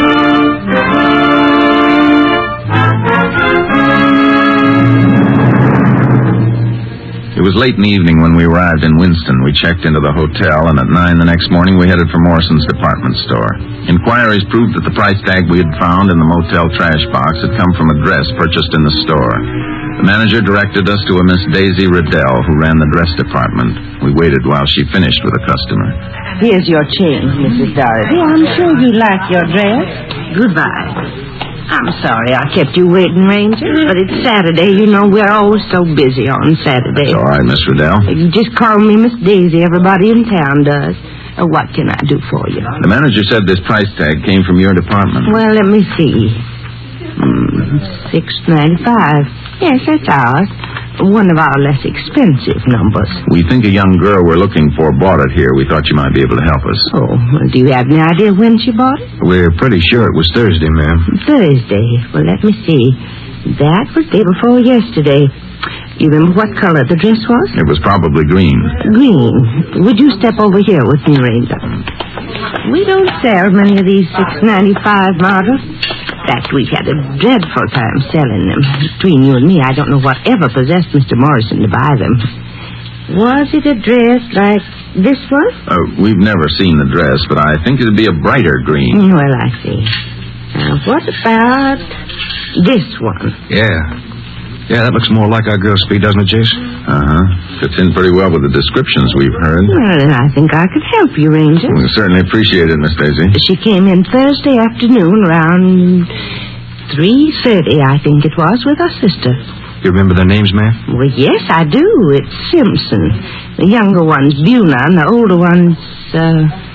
It was late in the evening when we arrived in Winston. We checked into the hotel, and at nine the next morning we headed for Morrison's department store. Inquiries proved that the price tag we had found in the motel trash box had come from a dress purchased in the store. The manager directed us to a Miss Daisy Riddell, who ran the dress department. We waited while she finished with a customer. Here's your change, Missus Doherty. I'm sure you like your dress. Goodbye. I'm sorry I kept you waiting, Ranger, but it's Saturday. You know, we're always so busy on Saturday. It's all right, Miss Riddell. You just call me Miss Daisy. Everybody in town does. Uh, what can I do for you? The manager said this price tag came from your department. Well, let me see. Hmm, six ninety-five. Yes, that's ours. One of our less expensive numbers. We think a young girl we're looking for bought it here. We thought you might be able to help us. Oh, well, do you have any idea when she bought it? We're pretty sure it was Thursday, ma'am. Thursday. Well, let me see. That was day before yesterday. You remember what color the dress was? It was probably green. Green. Would you step over here with me, Ranger? We don't sell many of these six ninety-five models. In fact, we had a dreadful time selling them. Between you and me, I don't know what ever possessed Mister Morrison to buy them. Was it a dress like this one? Uh, we've never seen the dress, but I think it'd be a brighter green. Well, I see. Now, what about this one? Yeah. Yeah, that looks more like our girl speed, doesn't it, Jace? Uh-huh. Fits in pretty well with the descriptions we've heard. Well, then I think I could help you, Ranger. We certainly appreciate it, Miss Daisy. She came in Thursday afternoon around three thirty, I think it was, with her sister. You remember their names, ma'am? Well, yes, I do. It's Simpson. The younger one's Buna, and the older one's, uh...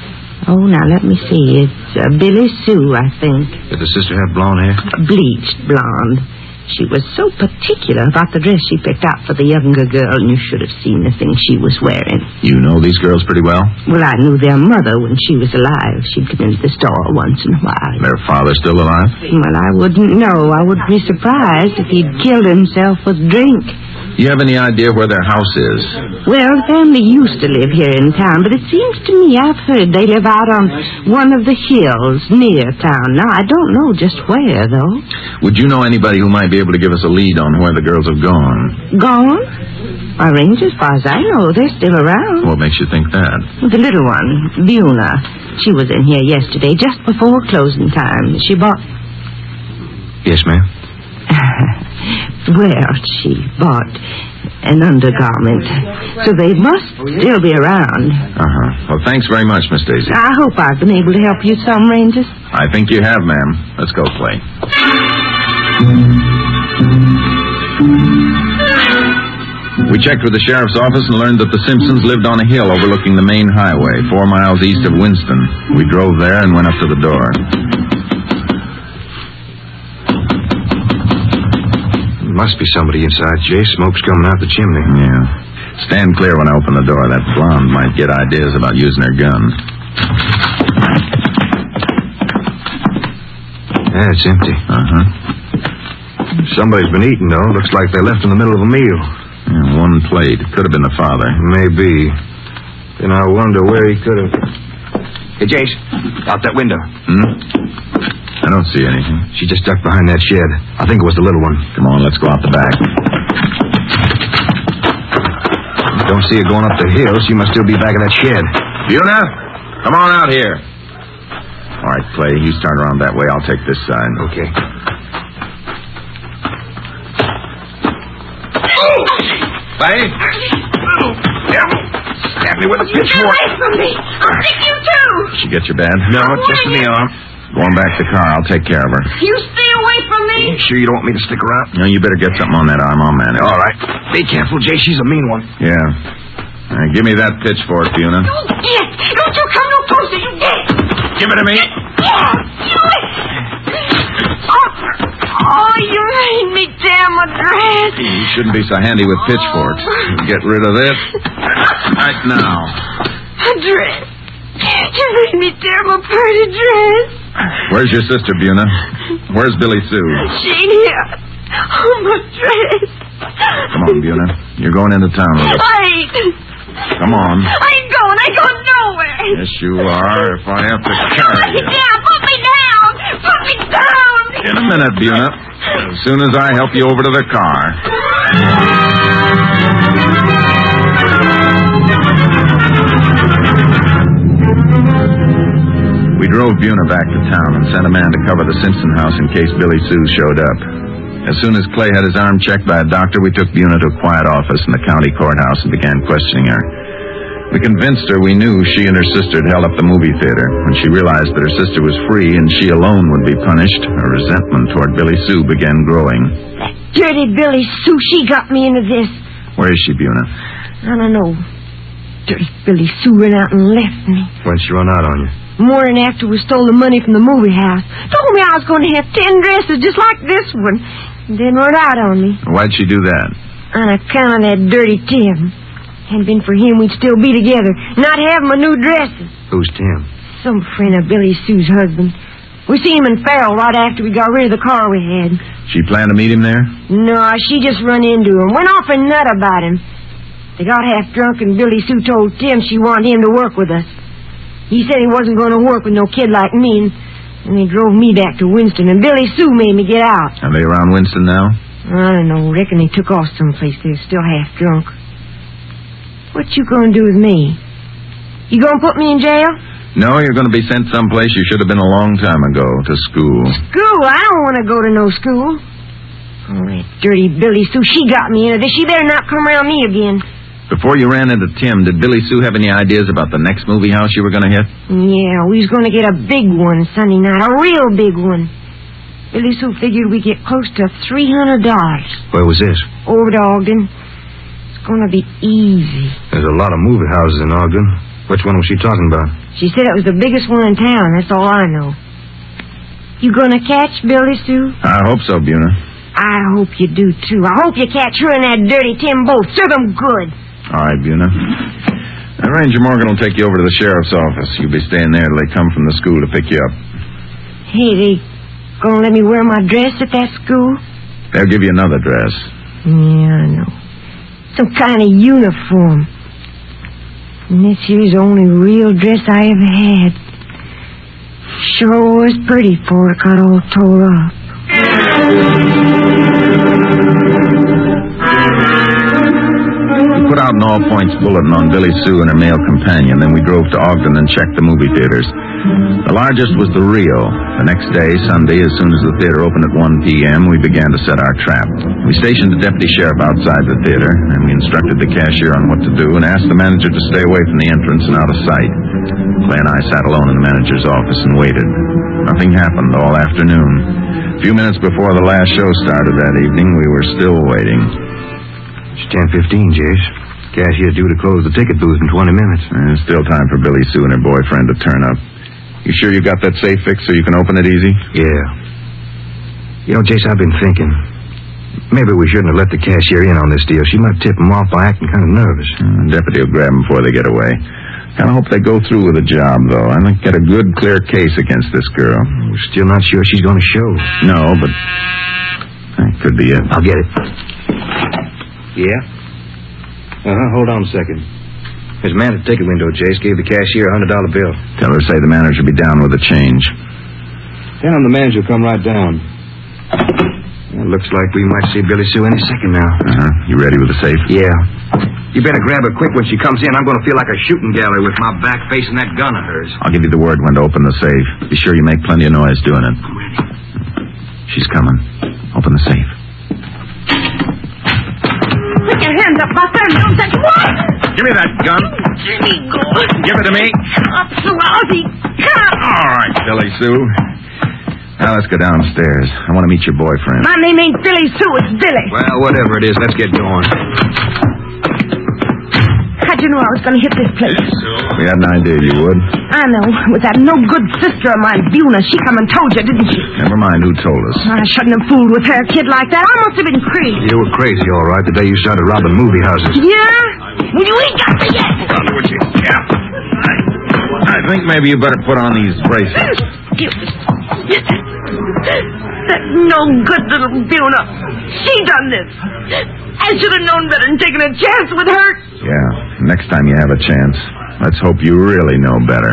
Oh, now, let me see. It's uh, Billy Sue, I think. Did the sister have blonde hair? Bleached blonde. She was so particular about the dress she picked out for the younger girl, and you should have seen the thing she was wearing. You know these girls pretty well? Well, I knew their mother when she was alive. She'd come into the store once in a while. Their father still alive? Well, I wouldn't know. I wouldn't be surprised if he'd killed himself with drink. You have any idea where their house is? Well, the family used to live here in town, but it seems to me I've heard they live out on one of the hills near town. Now, I don't know just where, though. Would you know anybody who might be able to give us a lead on where the girls have gone? Gone? Our range, as far as I know, they're still around. What makes you think that? The little one, Buna. She was in here yesterday, just before closing time. She bought... Yes, ma'am. Well, she bought an undergarment, so they must still be around. Uh-huh. Well, thanks very much, Miss Daisy. I hope I've been able to help you some, Rangers. I think you have, ma'am. Let's go, Clay. We checked with the sheriff's office and learned that the Simpsons lived on a hill overlooking the main highway, four miles east of Winston. We drove there and went up to the door. Must be somebody inside, Jay. Smoke's coming out the chimney. Yeah. Stand clear when I open the door. That blonde might get ideas about using her gun. Yeah, it's empty. Uh-huh. Somebody's been eating, though. Looks like they left in the middle of a meal. Yeah, one plate. Could have been the father. Maybe. Then I wonder where he could have... Hey, Jace, out that window. Hmm? I don't see anything. She just ducked behind that shed. I think it was the little one. Come on, let's go out the back. Don't see her going up the hill. She must still be back in that shed. Buna, come on out here. All right, Clay, you start around that way. I'll take this side. Okay. Clay? Oh, devil. Stab me with a pitchfork. Get away from me. I'll stick you too. Did she get you bad? No, just in the arm. Going back to the car. I'll take care of her. You stay away from me. Sure you don't want me to stick around? No, you better get something on that arm. I'll manage. All right. Be careful, Jay. She's a mean one. Yeah. All right, give me that pitchfork, Buna. You get. Don't you come no closer, you get. Give it to me. Yeah, you Oh, oh, you made me damn a dress. You shouldn't be so handy with pitchforks. Get rid of this right now. A dress. You made me tear my pretty dress. Where's your sister, Buna? Where's Billy Sue? She ain't here. Oh, my dress. Come on, Buna. You're going into town with us. I ain't. Come on. I ain't going. I ain't going nowhere. Yes, you are. If I have to carry Put me you. down. Put me down. Put me down. In a minute, Buna. As soon as I help you over to the car. We drove Buna back to town and sent a man to cover the Simpson house in case Billy Sue showed up. As soon as Clay had his arm checked by a doctor, we took Buna to a quiet office in the county courthouse and began questioning her. We convinced her we knew she and her sister had held up the movie theater. When she realized that her sister was free and she alone would be punished, her resentment toward Billy Sue began growing. That dirty Billy Sue, she got me into this. Where is she, Buna? I don't know. Dirty Billy Sue ran out and left me. When'd she run out on you? Morning after we stole the money from the movie house. Told me I was going to have ten dresses just like this one. And then run out on me. Why'd she do that? On account of that dirty Tim. Hadn't been for him, we'd still be together. Not have my new dresses. Who's Tim? Some friend of Billy Sue's husband. We seen him in Farrell right after we got rid of the car we had. She planned to meet him there? No, she just run into him. Went off and nut about him. They got half drunk and Billy Sue told Tim she wanted him to work with us. He said he wasn't going to work with no kid like me, and, and he drove me back to Winston, and Billy Sue made me get out. Are they around Winston now? I don't know. Reckon he took off someplace. They're still half drunk. What you going to do with me? You going to put me in jail? No, you're going to be sent someplace you should have been a long time ago, to school. School? I don't want to go to no school. Oh, that dirty Billy Sue, she got me into this. She better not come around me again. Before you ran into Tim, did Billy Sue have any ideas about the next movie house you were going to hit? Yeah, we was going to get a big one Sunday night, a real big one. Billy Sue figured we'd get close to three hundred dollars. Where was this? Over to Ogden. It's going to be easy. There's a lot of movie houses in Ogden. Which one was she talking about? She said it was the biggest one in town. That's all I know. You gonna catch Billy Sue? I hope so, Buna. I hope you do, too. I hope you catch her and that dirty Tim both. Serve them good. All right, Buna. Now, Ranger Morgan will take you over to the sheriff's office. You'll be staying there till they come from the school to pick you up. Hey, they gonna let me wear my dress at that school? They'll give you another dress. Yeah, I know. Some kind of uniform. And this here's the only real dress I ever had. Sure was pretty before it got all tore up. We put out an all-points bulletin on Billy Sue and her male companion, then we drove to Ogden and checked the movie theaters. The largest was the Rio. The next day, Sunday, as soon as the theater opened at one p.m., we began to set our trap. We stationed a deputy sheriff outside the theater, and we instructed the cashier on what to do and asked the manager to stay away from the entrance and out of sight. Clay and I sat alone in the manager's office and waited. Nothing happened all afternoon. A few minutes before the last show started that evening, we were still waiting. It's ten fifteen, Jace. Cashier's due to close the ticket booth in twenty minutes. There's still time for Billy Sue and her boyfriend to turn up. You sure you got that safe fixed so you can open it easy? Yeah. You know, Jace, I've been thinking. Maybe we shouldn't have let the cashier in on this deal. She might tip him off by acting kind of nervous. Uh, the deputy will grab them before they get away. Kind of hope they go through with the job, though. I think get a good, clear case against this girl. We're still not sure she's going to show. No, but that could be it. I'll get it. Yeah? Uh-huh, hold on a second. There's a man at the ticket window, Jace. Gave the cashier a one hundred dollar bill. Tell her to say the manager will be down with the change. Tell him the manager will come right down. Well, looks like we might see Billy Sue any second now. Uh-huh. You ready with the safe? Yeah. You better grab her quick when she comes in. I'm going to feel like a shooting gallery with my back facing that gun of hers. I'll give you the word when to open the safe. Be sure you make plenty of noise doing it. I'm ready. She's coming. Open the safe. Put your hands up, Buster, and don't touch what? Give me that gun. Let me go. Give it to me. Up, lousy cop. All right, Billy Sue. Now let's go downstairs. I want to meet your boyfriend. My name ain't Billy Sue, it's Billy. Well, whatever it is, let's get going. How'd you know I was going to hit this place? We had an idea you would. I know. It was that no-good sister of mine, Buna. She come and told you, didn't she? Never mind who told us. I shouldn't have fooled with her, a kid like that. I must have been crazy. You were crazy, all right, the day you started robbing movie houses. Yeah? Well, you ain't got me yet. I'll do what you can. I think maybe you better put on these bracelets. You... That no-good little Buna. She done this. I should have known better than taking a chance with her. Yeah, next time you have a chance, let's hope you really know better.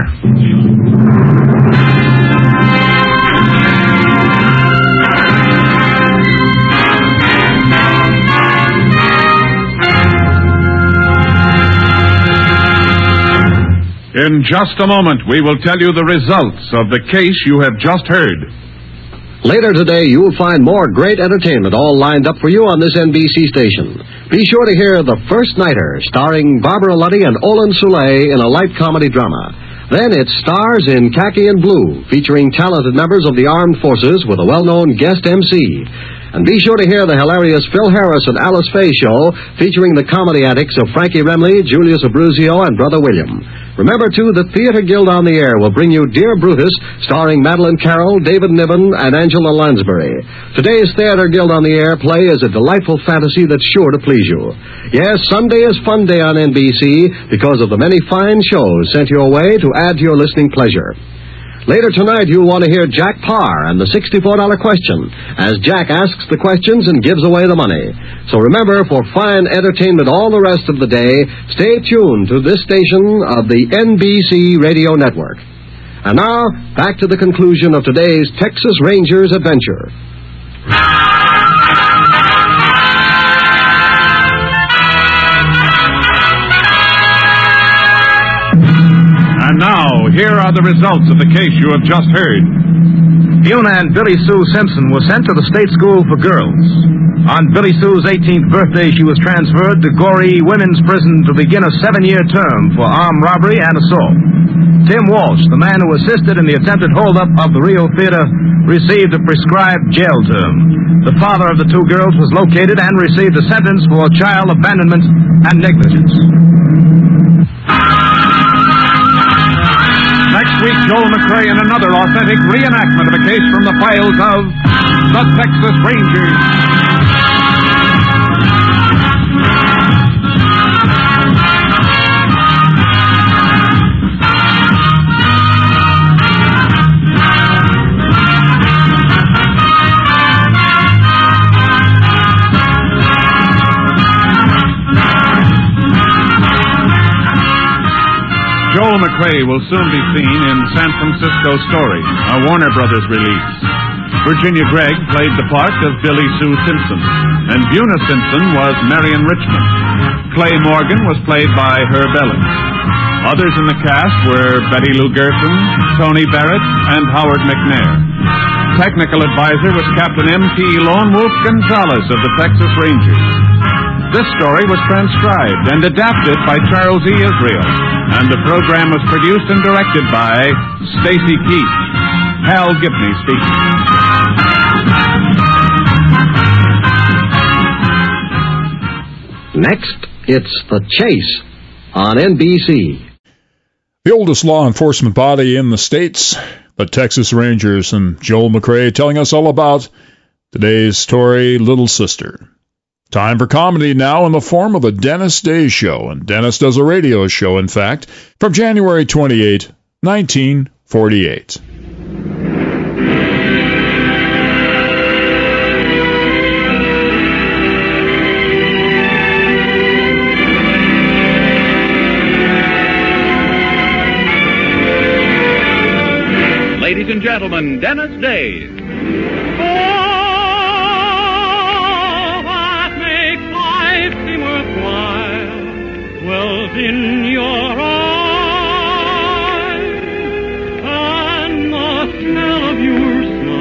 In just a moment, we will tell you the results of the case you have just heard. Later today, you'll find more great entertainment all lined up for you on this N B C station. Be sure to hear The First Nighter, starring Barbara Luddy and Olin Soule in a light comedy drama. Then it's Stars in Khaki and Blue, featuring talented members of the armed forces with a well-known guest M C. And be sure to hear the hilarious Phil Harris and Alice Faye show, featuring the comedy antics of Frankie Remley, Julius Abruzio, and Brother William. Remember, too, the Theater Guild on the Air will bring you Dear Brutus, starring Madeline Carroll, David Niven, and Angela Lansbury. Today's Theater Guild on the Air play is a delightful fantasy that's sure to please you. Yes, Sunday is Fun Day on N B C because of the many fine shows sent your way to add to your listening pleasure. Later tonight, you'll want to hear Jack Parr and the sixty-four dollar question, as Jack asks the questions and gives away the money. So remember, for fine entertainment all the rest of the day, stay tuned to this station of the N B C Radio Network. And now, back to the conclusion of today's Texas Rangers adventure. And now, here are the results of the case you have just heard. Buna and Billy Sue Simpson were sent to the state school for girls. On Billy Sue's eighteenth birthday, she was transferred to Goree Women's Prison to begin a seven-year term for armed robbery and assault. Tim Walsh, the man who assisted in the attempted holdup of the Rio Theater, received a prescribed jail term. The father of the two girls was located and received a sentence for child abandonment and negligence. McCrae in another authentic reenactment of a case from the files of the Texas Rangers. Joel McCrae will soon be seen in San Francisco Story, a Warner Brothers release. Virginia Gregg played the part of Billy Sue Simpson, and Buna Simpson was Marion Richmond. Clay Morgan was played by Herb Ellis. Others in the cast were Betty Lou Gerson, Tony Barrett, and Howard McNair. Technical advisor was Captain M T Lone Wolf Gonzalez of the Texas Rangers. This story was transcribed and adapted by Charles E. Israel, and the program was produced and directed by Stacy Keach. Hal Gibney speaking. Next, it's The Chase on N B C. The oldest law enforcement body in the States, the Texas Rangers, and Joel McCrae telling us all about today's story, Little Sister. Time for comedy now in the form of a Dennis Day Show, and Dennis does a radio show, in fact, from January twenty-eighth, nineteen forty-eight. Ladies and gentlemen, Dennis Day. Dwells in your eyes, and the smell of your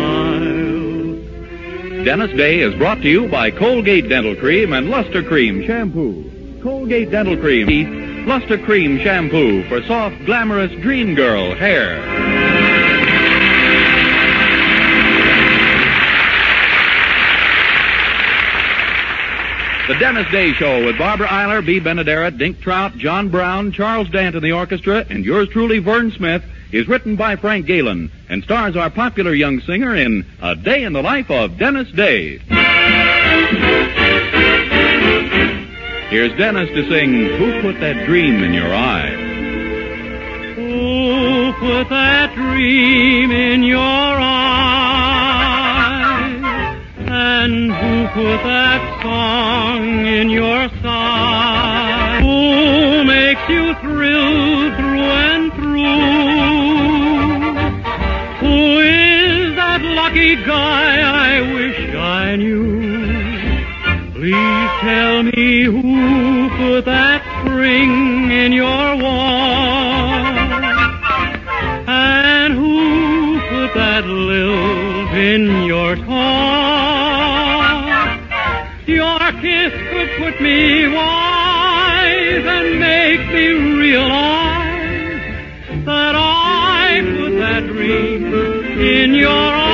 smile. Dennis Day is brought to you by Colgate Dental Cream and Luster Cream Shampoo. Colgate Dental Cream, Teeth, Luster Cream Shampoo for soft, glamorous dream girl hair. The Dennis Day Show with Barbara Eiler, B. Benaderet, Dink Trout, John Brown, Charles Dant in the orchestra, and yours truly, Vern Smith, is written by Frank Galen and stars our popular young singer in A Day in the Life of Dennis Day. Here's Dennis to sing Who Put That Dream in Your Eye? Who put that dream in your eye? And who put that song in your side? Who makes you thrill through and through? Who is that lucky guy I wish I knew? Please tell me who put that spring in your walk? And who put that lilt in your talk? Your kiss could put me wise and make me realize that I put that dream in your eyes.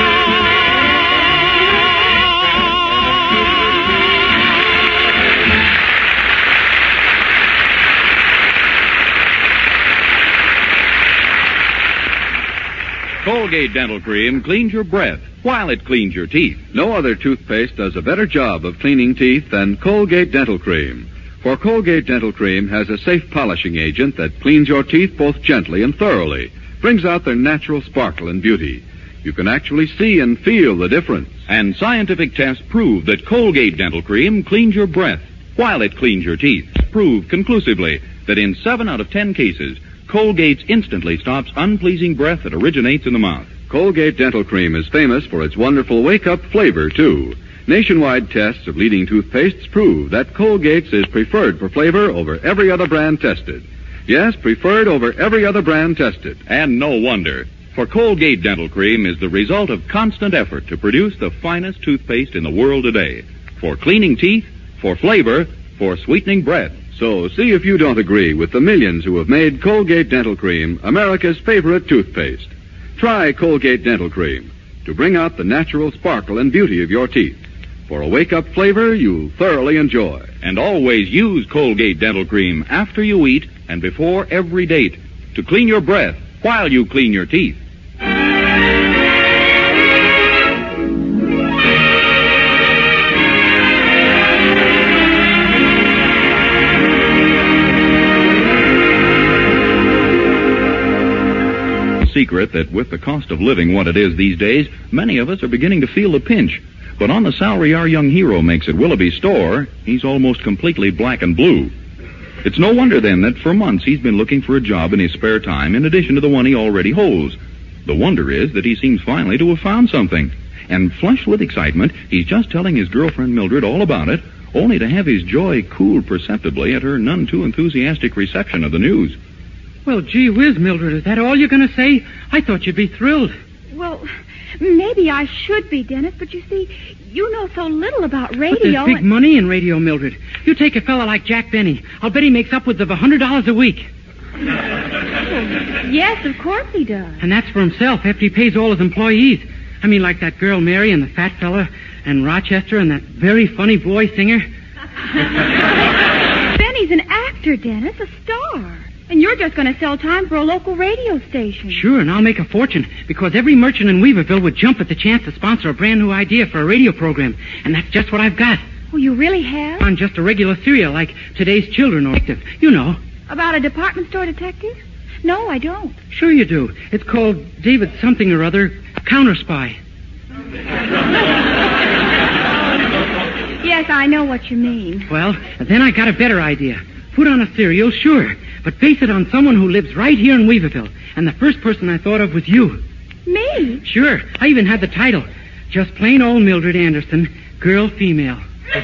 Colgate Dental Cream cleans your breath while it cleans your teeth. No other toothpaste does a better job of cleaning teeth than Colgate Dental Cream. For Colgate Dental Cream has a safe polishing agent that cleans your teeth both gently and thoroughly, brings out their natural sparkle and beauty. You can actually see and feel the difference. And scientific tests prove that Colgate Dental Cream cleans your breath while it cleans your teeth. Prove conclusively that in seven out of ten cases, Colgate instantly stops unpleasing breath that originates in the mouth. Colgate Dental Cream is famous for its wonderful wake-up flavor, too. Nationwide tests of leading toothpastes prove that Colgate's is preferred for flavor over every other brand tested. Yes, preferred over every other brand tested. And no wonder, for Colgate Dental Cream is the result of constant effort to produce the finest toothpaste in the world today. For cleaning teeth, for flavor, for sweetening breath. So see if you don't agree with the millions who have made Colgate Dental Cream America's favorite toothpaste. Try Colgate Dental Cream to bring out the natural sparkle and beauty of your teeth. For a wake-up flavor you'll thoroughly enjoy. And always use Colgate Dental Cream after you eat and before every date to clean your breath while you clean your teeth. Secret that with the cost of living what it is these days, many of us are beginning to feel the pinch. But on the salary our young hero makes at Willoughby's store, he's almost completely black and blue. It's no wonder then that for months he's been looking for a job in his spare time in addition to the one he already holds. The wonder is that he seems finally to have found something. And flushed with excitement, he's just telling his girlfriend Mildred all about it, only to have his joy cool perceptibly at her none too enthusiastic reception of the news. Well, gee whiz, Mildred, is that all you're going to say? I thought you'd be thrilled. Well, maybe I should be, Dennis, but you see, you know so little about radio. But there's big and... money in radio, Mildred. You take a fella like Jack Benny. I'll bet he makes upwards of a hundred dollars a week. Well, yes, of course he does. And that's for himself after he pays all his employees. I mean, like that girl Mary and the fat fella and Rochester and that very funny boy singer. Benny's an actor, Dennis, a star. And you're just going to sell time for a local radio station. Sure, and I'll make a fortune, because every merchant in Weaverville would jump at the chance to sponsor a brand new idea for a radio program. And that's just what I've got. Oh, you really have? On just a regular serial like Today's Children or Detective. You know. About a department store detective? No, I don't. Sure you do. It's called David something or other, Counter Spy. Yes, I know what you mean. Well, then I got a better idea. Put on a serial, sure, but base it on someone who lives right here in Weaverville. And the first person I thought of was you. Me? Sure. I even had the title. Just plain old Mildred Anderson, girl, female. Oh,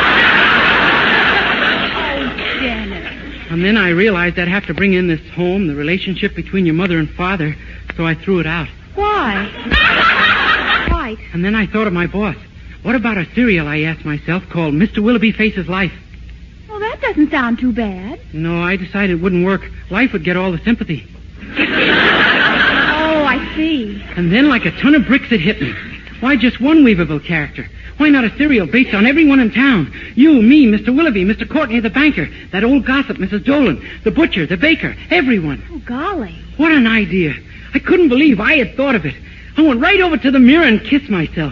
Dennis. And then I realized I'd have to bring in this home, the relationship between your mother and father, so I threw it out. Why? Right. And then I thought of my boss. What about a serial, I asked myself, called Mister Willoughby Faces Life? Well, that doesn't sound too bad. No, I decided it wouldn't work. Life would get all the sympathy. Oh, I see. And then, like a ton of bricks, it hit me. Why just one Weaverville character? Why not a serial based on everyone in town? You, me, Mister Willoughby, Mister Courtney, the banker, that old gossip, Missus Dolan, the butcher, the baker, everyone. Oh, golly. What an idea. I couldn't believe I had thought of it. I went right over to the mirror and kissed myself.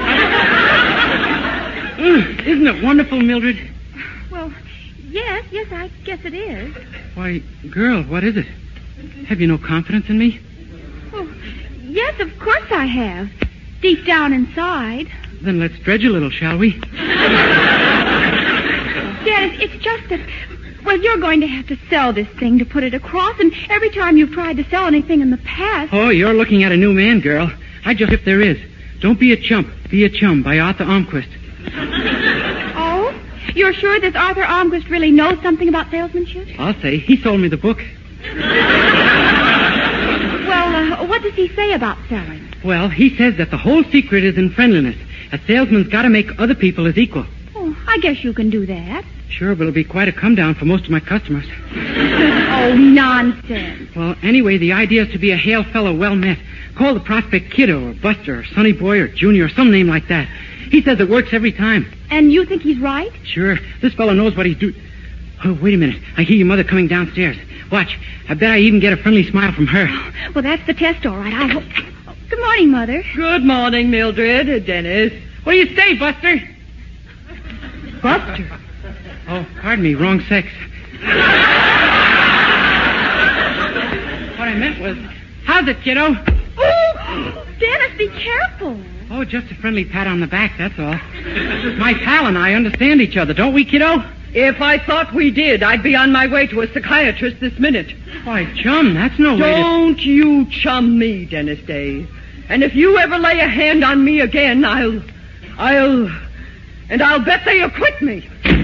mm, isn't it wonderful, Mildred? Well, yes, yes, I guess it is. Why, girl, what is it? Have you no confidence in me? Oh, yes, of course I have. Deep down inside. Then let's dredge a little, shall we? Dennis, it's just that, well, you're going to have to sell this thing to put it across, and every time you've tried to sell anything in the past... Oh, you're looking at a new man, girl. I just, if there is. Don't be a chump. Be a chum by Arthur Almquist. Oh? You're sure this Arthur Almquist really knows something about salesmanship? I'll say. He sold me the book. Well, uh, what does he say about selling? Well, he says that the whole secret is in friendliness. A salesman's got to make other people his equal. Oh, I guess you can do that. Sure, but it'll be quite a come-down for most of my customers. Oh, nonsense. Well, anyway, the idea is to be a hail fellow well met. Call the prospect Kiddo or Buster or Sonny Boy or Junior or some name like that. He says it works every time. And you think he's right? Sure. This fellow knows what he's doing. Oh, wait a minute. I hear your mother coming downstairs. Watch. I bet I even get a friendly smile from her. Well, that's the test, all right. I hope... Good morning, Mother. Good morning, Mildred. Uh, Dennis. What do you say, Buster? Buster? Oh, pardon me. Wrong sex. What I meant was, how's it, kiddo? Oh, Dennis, be careful. Oh, just a friendly pat on the back, that's all. My pal and I understand each other, don't we, kiddo? If I thought we did, I'd be on my way to a psychiatrist this minute. Why, chum, that's no way to... Don't you chum me, Dennis Day. And if you ever lay a hand on me again, I'll... I'll... And I'll bet they acquit me.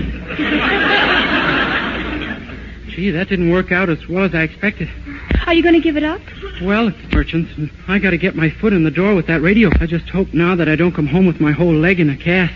Gee, that didn't work out as well as I expected. Are you going to give it up? Well, it's merchants. I got to get my foot in the door with that radio. I just hope now that I don't come home with my whole leg in a cast.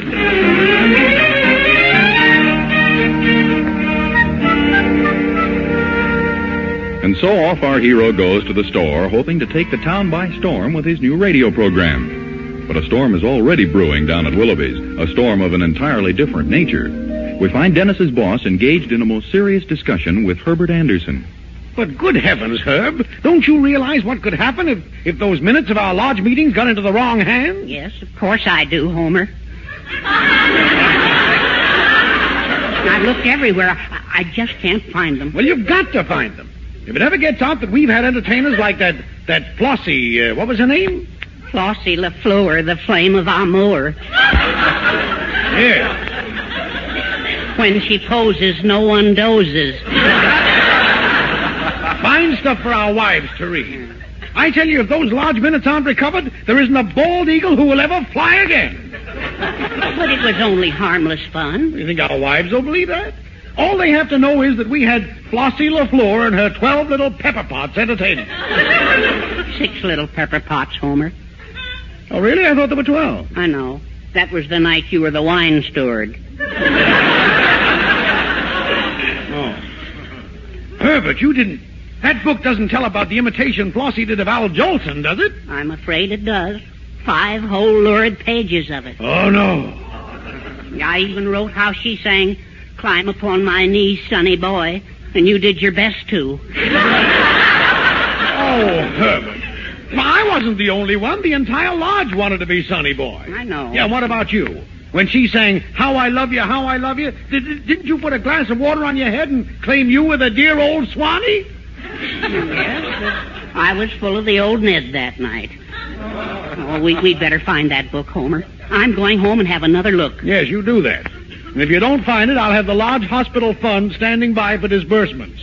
And so off our hero goes to the store, hoping to take the town by storm with his new radio program. But a storm is already brewing down at Willoughby's, a storm of an entirely different nature. We find Dennis's boss engaged in a most serious discussion with Herbert Anderson. But good heavens, Herb, don't you realize what could happen if, if those minutes of our lodge meetings got into the wrong hands? Yes, of course I do, Homer. I've looked everywhere. I, I just can't find them. Well, you've got to find them. If it ever gets out that we've had entertainers like that, that Flossie, uh, what was her name? Flossie LaFleur, the flame of amour. Yeah. When she poses, no one dozes. Fine stuff for our wives to read. I tell you, if those lodge minutes aren't recovered, there isn't a bald eagle who will ever fly again. But it was only harmless fun. You think our wives will believe that? All they have to know is that we had Flossie LaFleur and her twelve little pepper pots entertaining. Six little pepper pots, Homer. Oh, really? I thought there were twelve. I know. That was the night you were the wine steward. Oh. Herbert, you didn't... That book doesn't tell about the imitation Flossie did of Al Jolson, does it? I'm afraid it does. Five whole lurid pages of it. Oh, no. I even wrote how she sang, "Climb upon my knees, sonny boy," and you did your best to. Oh, Herbert. I wasn't the only one. The entire lodge wanted to be Sonny Boy. I know. Yeah, what about you? When she sang, "How I Love You, How I Love You," did, didn't you put a glass of water on your head and claim you were the dear old Swanee? Yes, I was full of the old Ned that night. Oh, we, we'd better find that book, Homer. I'm going home and have another look. Yes, you do that. And if you don't find it, I'll have the Lodge Hospital Fund standing by for disbursements.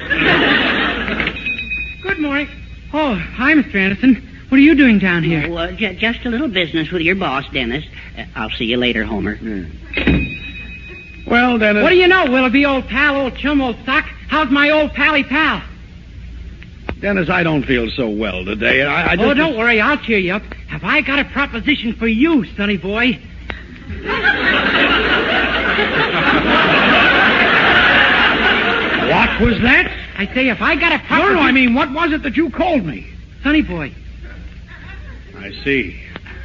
Good morning. Oh, hi, Mister Anderson. What are you doing down here? Oh, uh, j- just a little business with your boss, Dennis. Uh, I'll see you later, Homer. Mm. Well, Dennis... What do you know, Willoughby, old pal, old chum, old sock? How's my old pally pal? Dennis, I don't feel so well today. I, I just... Oh, don't worry. I'll cheer you up. Have I got a proposition for you, sonny boy? What was that? I say, if I got a proposition... No, no, I mean, what was it that you called me? Sonny boy. I see.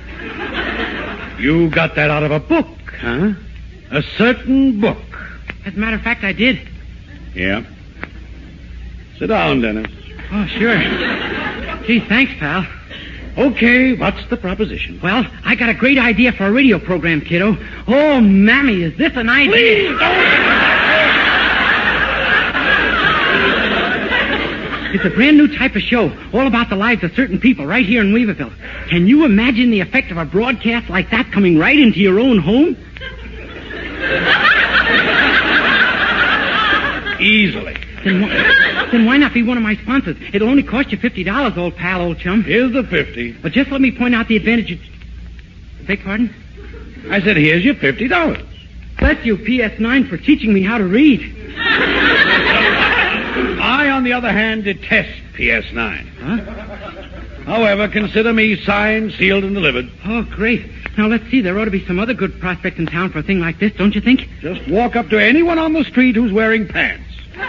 You got that out of a book, huh? A certain book. As a matter of fact, I did. Yeah. Sit down, Dennis. Oh, sure. Gee, thanks, pal. Okay, what's the proposition? Well, I got a great idea for a radio program, kiddo. Oh, mammy, is this an idea? Please don't... It's a brand new type of show, all about the lives of certain people right here in Weaverville. Can you imagine the effect of a broadcast like that coming right into your own home? Easily. Then, wh- then why not be one of my sponsors? It'll only cost you fifty dollars, old pal, old chum. Here's the fifty. But just let me point out the advantages. Beg pardon? I said, here's your fifty dollars. Bless you, P S nine, for teaching me how to read. I, on the other hand, detest P S nine. Huh? However, consider me signed, sealed, and delivered. Oh, great. Now, let's see. There ought to be some other good prospect in town for a thing like this, don't you think? Just walk up to anyone on the street who's wearing pants.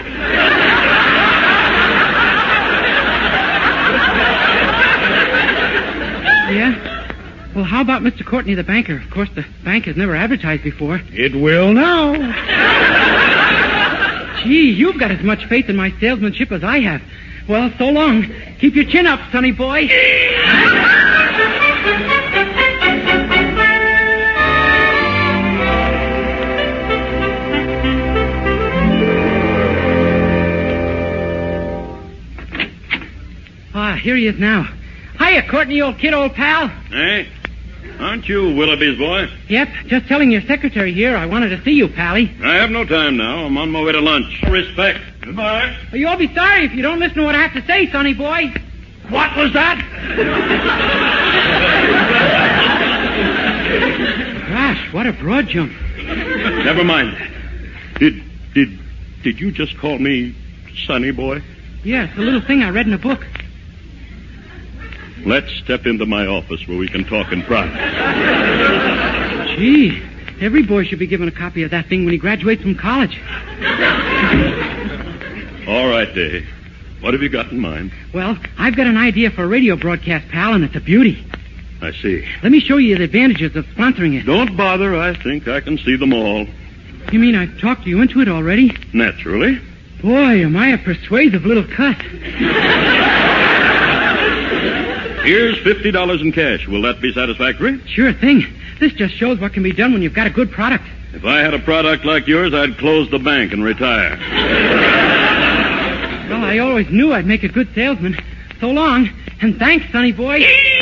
Yeah? Well, how about Mister Courtney, the banker? Of course, the bank has never advertised before. It will now. Gee, you've got as much faith in my salesmanship as I have. Well, so long. Keep your chin up, sonny boy. Ah, here he is now. Hiya, Courtney, old kid, old pal. Hey, aren't you Willoughby's boy? Yep, just telling your secretary here I wanted to see you, Pally. I have no time now. I'm on my way to lunch. Respect. Goodbye. Well, you'll be sorry if you don't listen to what I have to say, sonny boy. What was that? Gosh, what a broad jump. Never mind. Did, did, did you just call me Sonny Boy? Yeah, it's a little thing I read in a book. Let's step into my office where we can talk in private. Gee, every boy should be given a copy of that thing when he graduates from college. All right, Dave. What have you got in mind? Well, I've got an idea for a radio broadcast, pal, and it's a beauty. I see. Let me show you the advantages of sponsoring it. Don't bother. I think I can see them all. You mean I've talked you into it already? Naturally. Boy, am I a persuasive little cuss. Here's fifty dollars in cash. Will that be satisfactory? Sure thing. This just shows what can be done when you've got a good product. If I had a product like yours, I'd close the bank and retire. Well, I always knew I'd make a good salesman. So long, and thanks, sonny boy.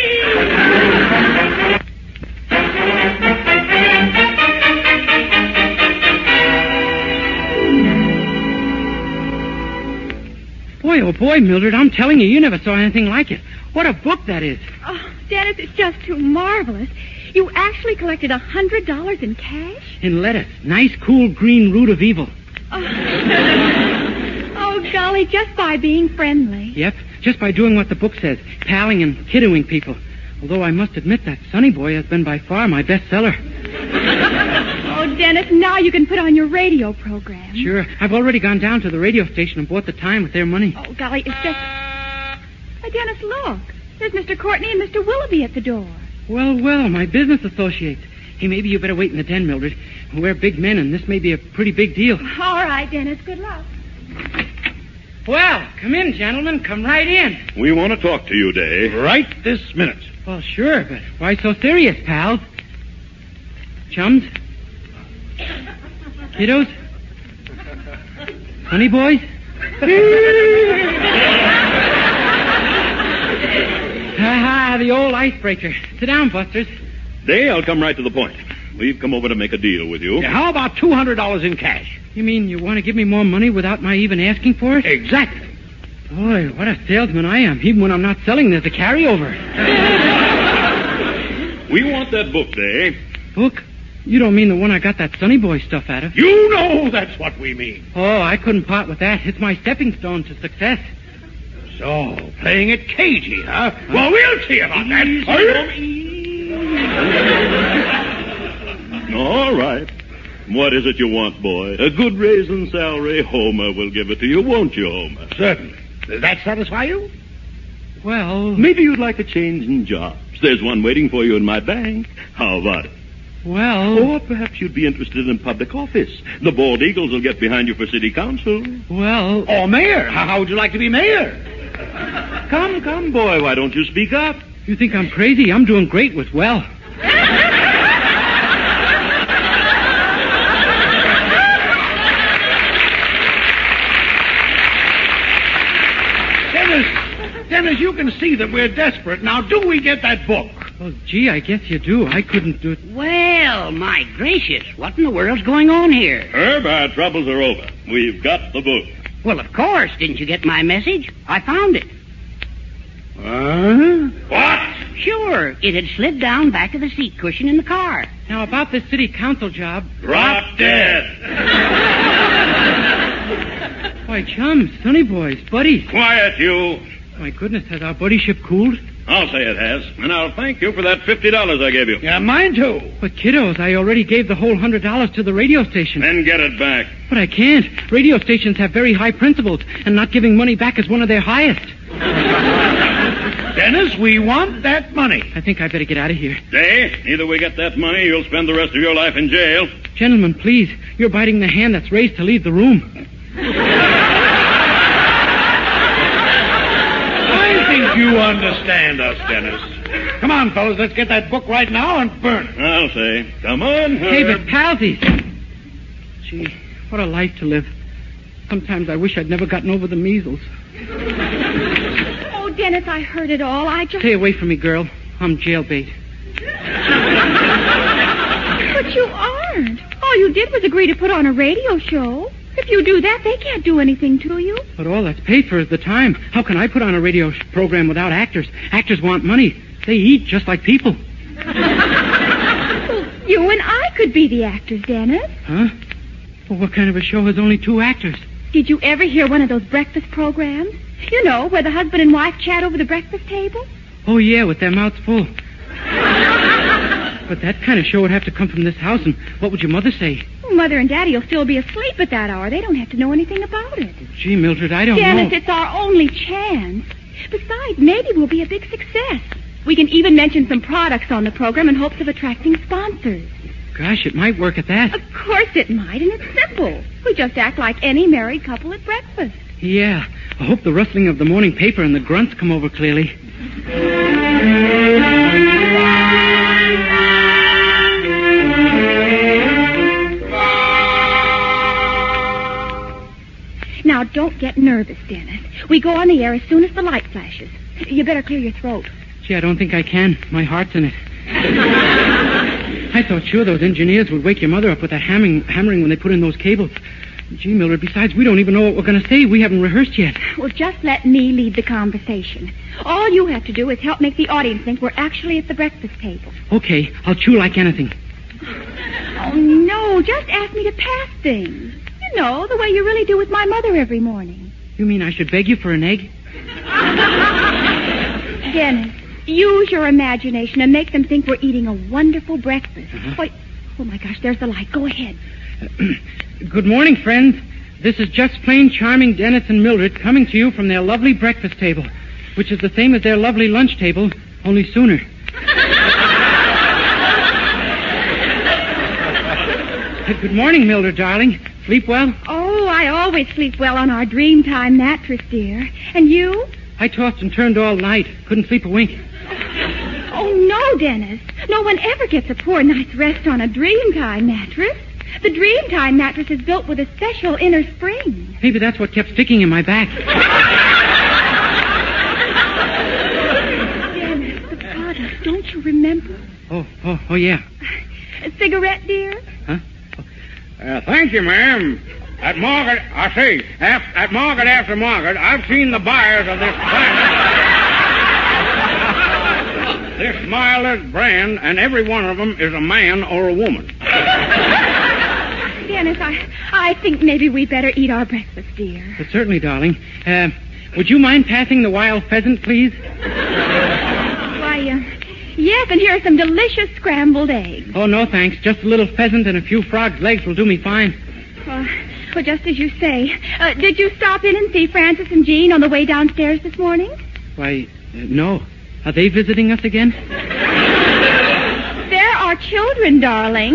Boy, oh boy, Mildred, I'm telling you, you never saw anything like it. What a book that is. Oh, Dennis, it's just too marvelous. You actually collected a hundred dollars in cash? In lettuce. Nice, cool, green root of evil. Oh. Oh, golly, just by being friendly. Yep, just by doing what the book says, palling and kiddoing people. Although I must admit that Sonny Boy has been by far my best seller. Oh, Dennis, now you can put on your radio program. Sure. I've already gone down to the radio station and bought the time with their money. Oh, golly, it's just... Why, Dennis, look. There's Mister Courtney and Mister Willoughby at the door. Well, well, my business associates. Hey, maybe you better wait in the den, Mildred. We're big men, and this may be a pretty big deal. All right, Dennis. Good luck. Well, come in, gentlemen. Come right in. We want to talk to you, Day. Right this minute. Well, sure, but why so serious, pals? Chums? Kiddos? Honey boys? Ha ha, the old icebreaker. Sit down, Busters. Day, I'll come right to the point. We've come over to make a deal with you. Yeah, how about two hundred dollars in cash? You mean you want to give me more money without my even asking for it? Exactly. Boy, what a salesman I am. Even when I'm not selling, there's a carryover. We want that book, Day. Book? You don't mean the one I got that Sonny Boy stuff out of? You know that's what we mean. Oh, I couldn't part with that. It's my stepping stone to success. So, playing it cagey, huh? Well, we'll see about that. All right. What is it you want, boy? A good raise in salary? Homer will give it to you, won't you, Homer? Certainly. Does that satisfy you? Well... Maybe you'd like a change in jobs. There's one waiting for you in my bank. How about it? Well... Or perhaps you'd be interested in public office. The Bald Eagles will get behind you for city council. Well... Or mayor. How, how would you like to be mayor? Come, come, boy. Why don't you speak up? You think I'm crazy? I'm doing great with well. Dennis, Dennis, you can see that we're desperate. Now, do we get that book? Well, gee, I guess you do. I couldn't do it. Well, my gracious, what in the world's going on here? Herb, our troubles are over. We've got the book. Well, of course. Didn't you get my message? I found it. Huh? What? Sure. It had slid down back of the seat cushion in the car. Now, about this city council job... Drop dead. Why, chums, Sonny boys, buddies. Quiet, you. My goodness, has our buddyship cooled? I'll say it has. And I'll thank you for that fifty dollars I gave you. Yeah, mine too. But, kiddos, I already gave the whole one hundred dollars to the radio station. Then get it back. But I can't. Radio stations have very high principles, and not giving money back is one of their highest. Dennis, we want that money. I think I better get out of here. Day, either we get that money, you'll spend the rest of your life in jail. Gentlemen, please, you're biting the hand that's raised to leave the room. I think you understand us, Dennis. Come on, fellas, let's get that book right now and burn it. I'll say. Come on, Herb. Hey, but palsies. Gee, what a life to live. Sometimes I wish I'd never gotten over the measles. Oh, Dennis, I heard it all. I just... Stay away from me, girl. I'm jailbait. But you aren't. All you did was agree to put on a radio show. If you do that, they can't do anything to you. But all that's paid for is the time. How can I put on a radio sh- program without actors? Actors want money. They eat just like people. Well, you and I could be the actors, Dennis. Huh? Well, what kind of a show has only two actors? Did you ever hear one of those breakfast programs? You know, where the husband and wife chat over the breakfast table? Oh, yeah, with their mouths full. But that kind of show would have to come from this house, and what would your mother say? Well, Mother and Daddy will still be asleep at that hour. They don't have to know anything about it. Gee, Mildred, I don't Dennis, know. it's our only chance. Besides, maybe we'll be a big success. We can even mention some products on the program in hopes of attracting sponsors. Gosh, it might work at that. Of course it might, and it's simple. We just act like any married couple at breakfast. Yeah. I hope the rustling of the morning paper and the grunts come over clearly. Now, don't get nervous, Dennis. We go on the air as soon as the light flashes. You better clear your throat. Gee, I don't think I can. My heart's in it. I thought sure those engineers would wake your mother up with a hammering, hammering when they put in those cables. Gee, Mildred, besides, we don't even know what we're going to say. We haven't rehearsed yet. Well, just let me lead the conversation. All you have to do is help make the audience think we're actually at the breakfast table. Okay, I'll chew like anything. Oh, no, just ask me to pass things. You know, the way you really do with my mother every morning. You mean I should beg you for an egg? Dennis, use your imagination and make them think we're eating a wonderful breakfast. Uh-huh. Wait, oh, my gosh, there's the light. Go ahead. Good morning, friends. This is just plain charming Dennis and Mildred coming to you from their lovely breakfast table, which is the same as their lovely lunch table, only sooner. Good morning, Mildred, darling. Sleep well? Oh, I always sleep well on our Dreamtime mattress, dear. And you? I tossed and turned all night. Couldn't sleep a wink. Oh, no, Dennis. No one ever gets a poor night's rest on a Dreamtime mattress. The Dreamtime mattress is built with a special inner spring. Maybe that's what kept sticking in my back. Dennis, the product, don't you remember? Oh, oh, oh, yeah. A cigarette, dear? Huh? Uh, thank you, ma'am. At Margaret, I say, at, at Margaret after Margaret, I've seen the buyers of this brand. This mileage brand, and every one of them is a man or a woman. Dennis, I, I think maybe we better eat our breakfast, dear. Well, certainly, darling. Uh, would you mind passing the wild pheasant, please? Why, uh, yes, and here are some delicious scrambled eggs. Oh, no, thanks. Just a little pheasant and a few frogs' legs will do me fine. Uh, well, just as you say. Uh, did you stop in and see Francis and Jean on the way downstairs this morning? Why, uh, no. Are they visiting us again? There are children, darling.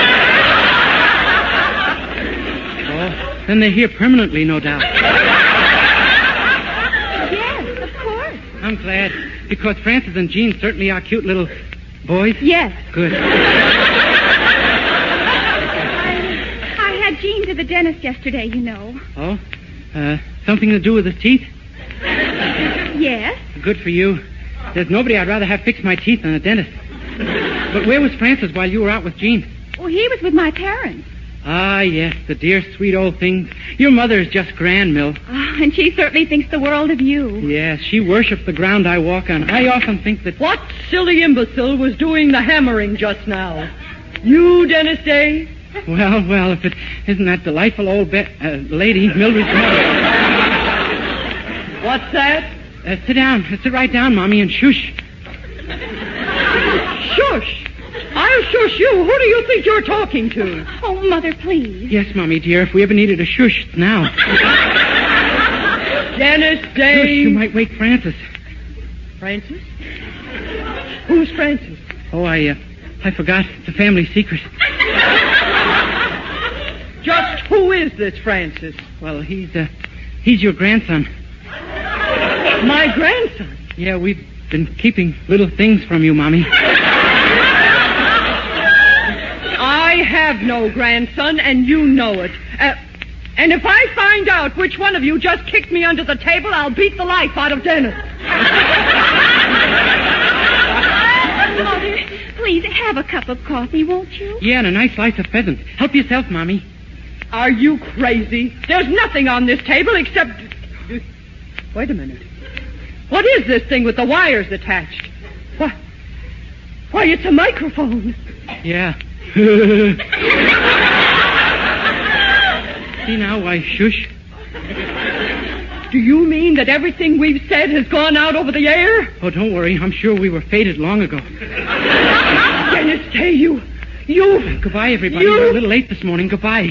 Oh, then they're here permanently, no doubt. Yes, of course. I'm glad, because Francis and Jean certainly are cute little boys. Yes. Good. I, I had Jean to the dentist yesterday, you know. Oh? Uh, something to do with his teeth? Yes. Good for you. There's nobody I'd rather have fix my teeth than a dentist. But where was Francis while you were out with Jean? Well, he was with my parents. Ah, yes, the dear, sweet old things. Your mother is just grand, Mill. Oh, and she certainly thinks the world of you. Yes, she worships the ground I walk on. I often think that... What silly imbecile was doing the hammering just now? You, Dennis Day? Well, well, if it isn't that delightful old be- uh, lady, Mildred's mother. What's that? Uh, sit down. Sit right down, Mommy, and shush. Shush! I'll shush you. Who do you think you're talking to? Oh, Mother, please. Yes, Mommy, dear. If we ever needed a shush, it's now. Dennis Day. Shush, you might wake Francis. Francis? Who's Francis? Oh, I, uh, I forgot. It's a family secret. Just who is this Francis? Well, he's, uh, he's your grandson. My grandson? Yeah, we've been keeping little things from you, Mommy. I have no grandson, and you know it. Uh, and if I find out which one of you just kicked me under the table, I'll beat the life out of Dennis. Mother, please have a cup of coffee, won't you? Yeah, and a nice slice of pheasant. Help yourself, Mommy. Are you crazy? There's nothing on this table except... Wait a minute. What is this thing with the wires attached? Why, why, it's a microphone. Yeah. See now, why, shush. Do you mean that everything we've said has gone out over the air? Oh, don't worry. I'm sure we were fated long ago. Dennis Day, you... You... Goodbye, everybody. You... We're a little late this morning. Goodbye.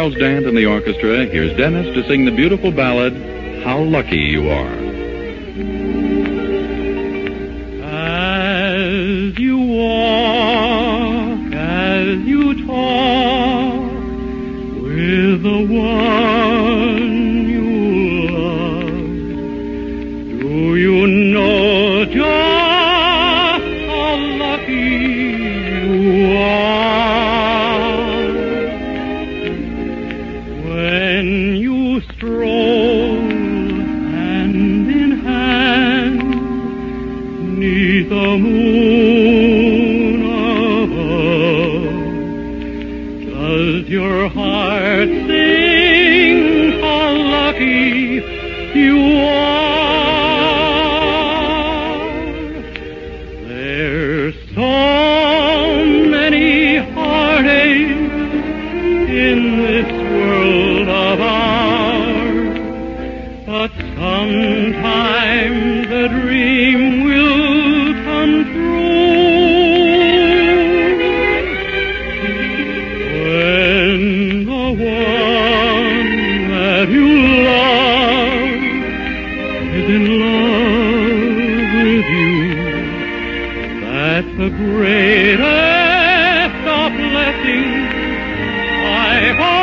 Charles Dant and the orchestra, here's Dennis to sing the beautiful ballad, How Lucky You Are. As you walk, as you talk with the one you love, do you know just how lucky you are when you stroll hand in hand neath the moon above? Does your heart sing how lucky you are? There's so many heartaches in this world of ours, but sometimes a dream will come true when the one that you love is in love with you. That's the greatest of blessings I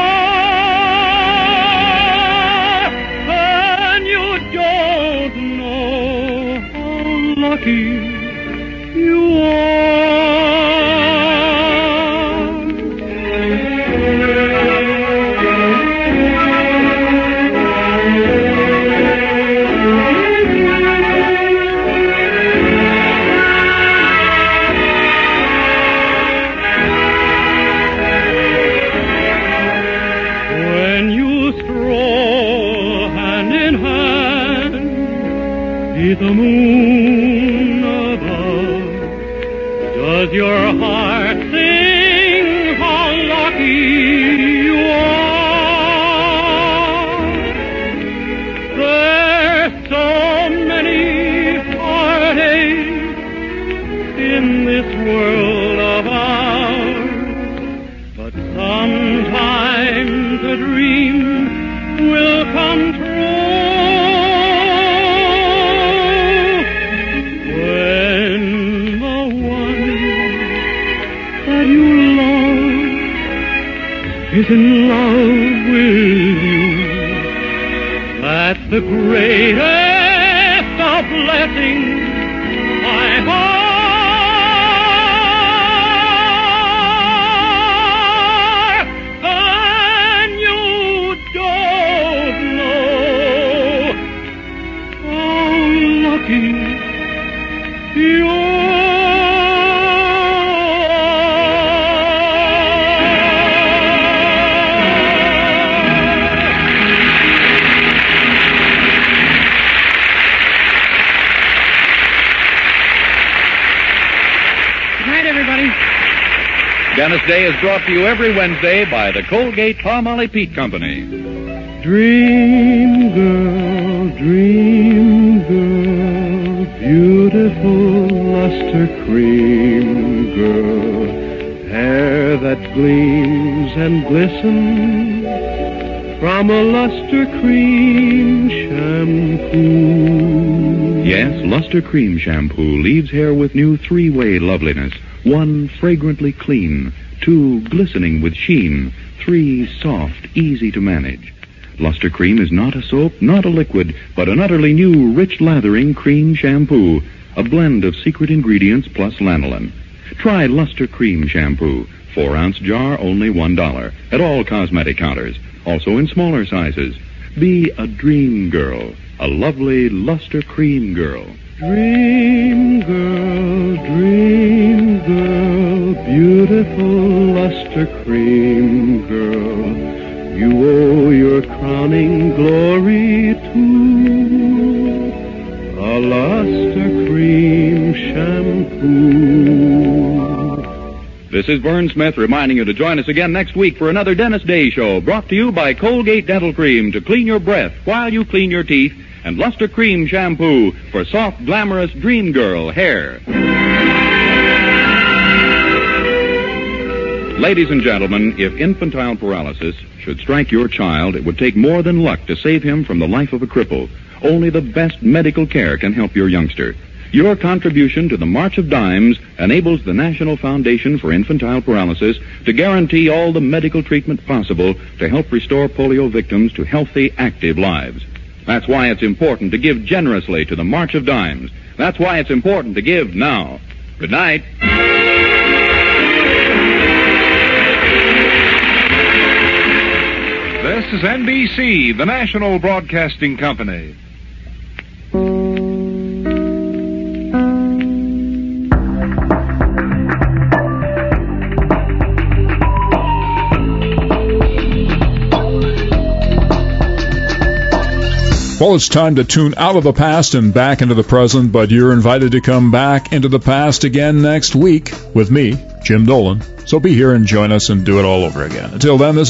have. And you don't know how lucky you when you stroll hand in hand beneath the moon above. Does your heart sing how lucky you are? There's so many heartaches in this world of ours, but sometimes a dream will come true when the one that you love is in love with you. That's the greatest of blessings I have. Dennis Day is brought to you every Wednesday by the Colgate-Palmolive Peet Company. Dream girl, dream girl, beautiful luster cream girl, hair that gleams and glistens from a luster cream shampoo. Yes, Luster Cream Shampoo leaves hair with new three-way loveliness. One, fragrantly clean. Two, glistening with sheen. Three, soft, easy to manage. Luster Cream is not a soap, not a liquid, but an utterly new, rich lathering cream shampoo. A blend of secret ingredients plus lanolin. Try Luster Cream Shampoo. Four-ounce jar, only one dollar. At all cosmetic counters. Also in smaller sizes. Be a dream girl. A lovely Luster Cream girl. Dream girl, dream girl, beautiful luster cream girl, you owe your crowning glory to a luster cream shampoo. This is Vern Smith reminding you to join us again next week for another Dennis Day Show, brought to you by Colgate Dental Cream to clean your breath while you clean your teeth, and Luster Cream Shampoo for soft, glamorous dream girl hair. Ladies and gentlemen, if infantile paralysis should strike your child, it would take more than luck to save him from the life of a cripple. Only the best medical care can help your youngster. Your contribution to the March of Dimes enables the National Foundation for Infantile Paralysis to guarantee all the medical treatment possible to help restore polio victims to healthy, active lives. That's why it's important to give generously to the March of Dimes. That's why it's important to give now. Good night. This is N B C, the National Broadcasting Company. Well, it's time to tune out of the past and back into the present, but you're invited to come back into the past again next week with me, Jim Dolan. So be here and join us and do it all over again. Until then, this is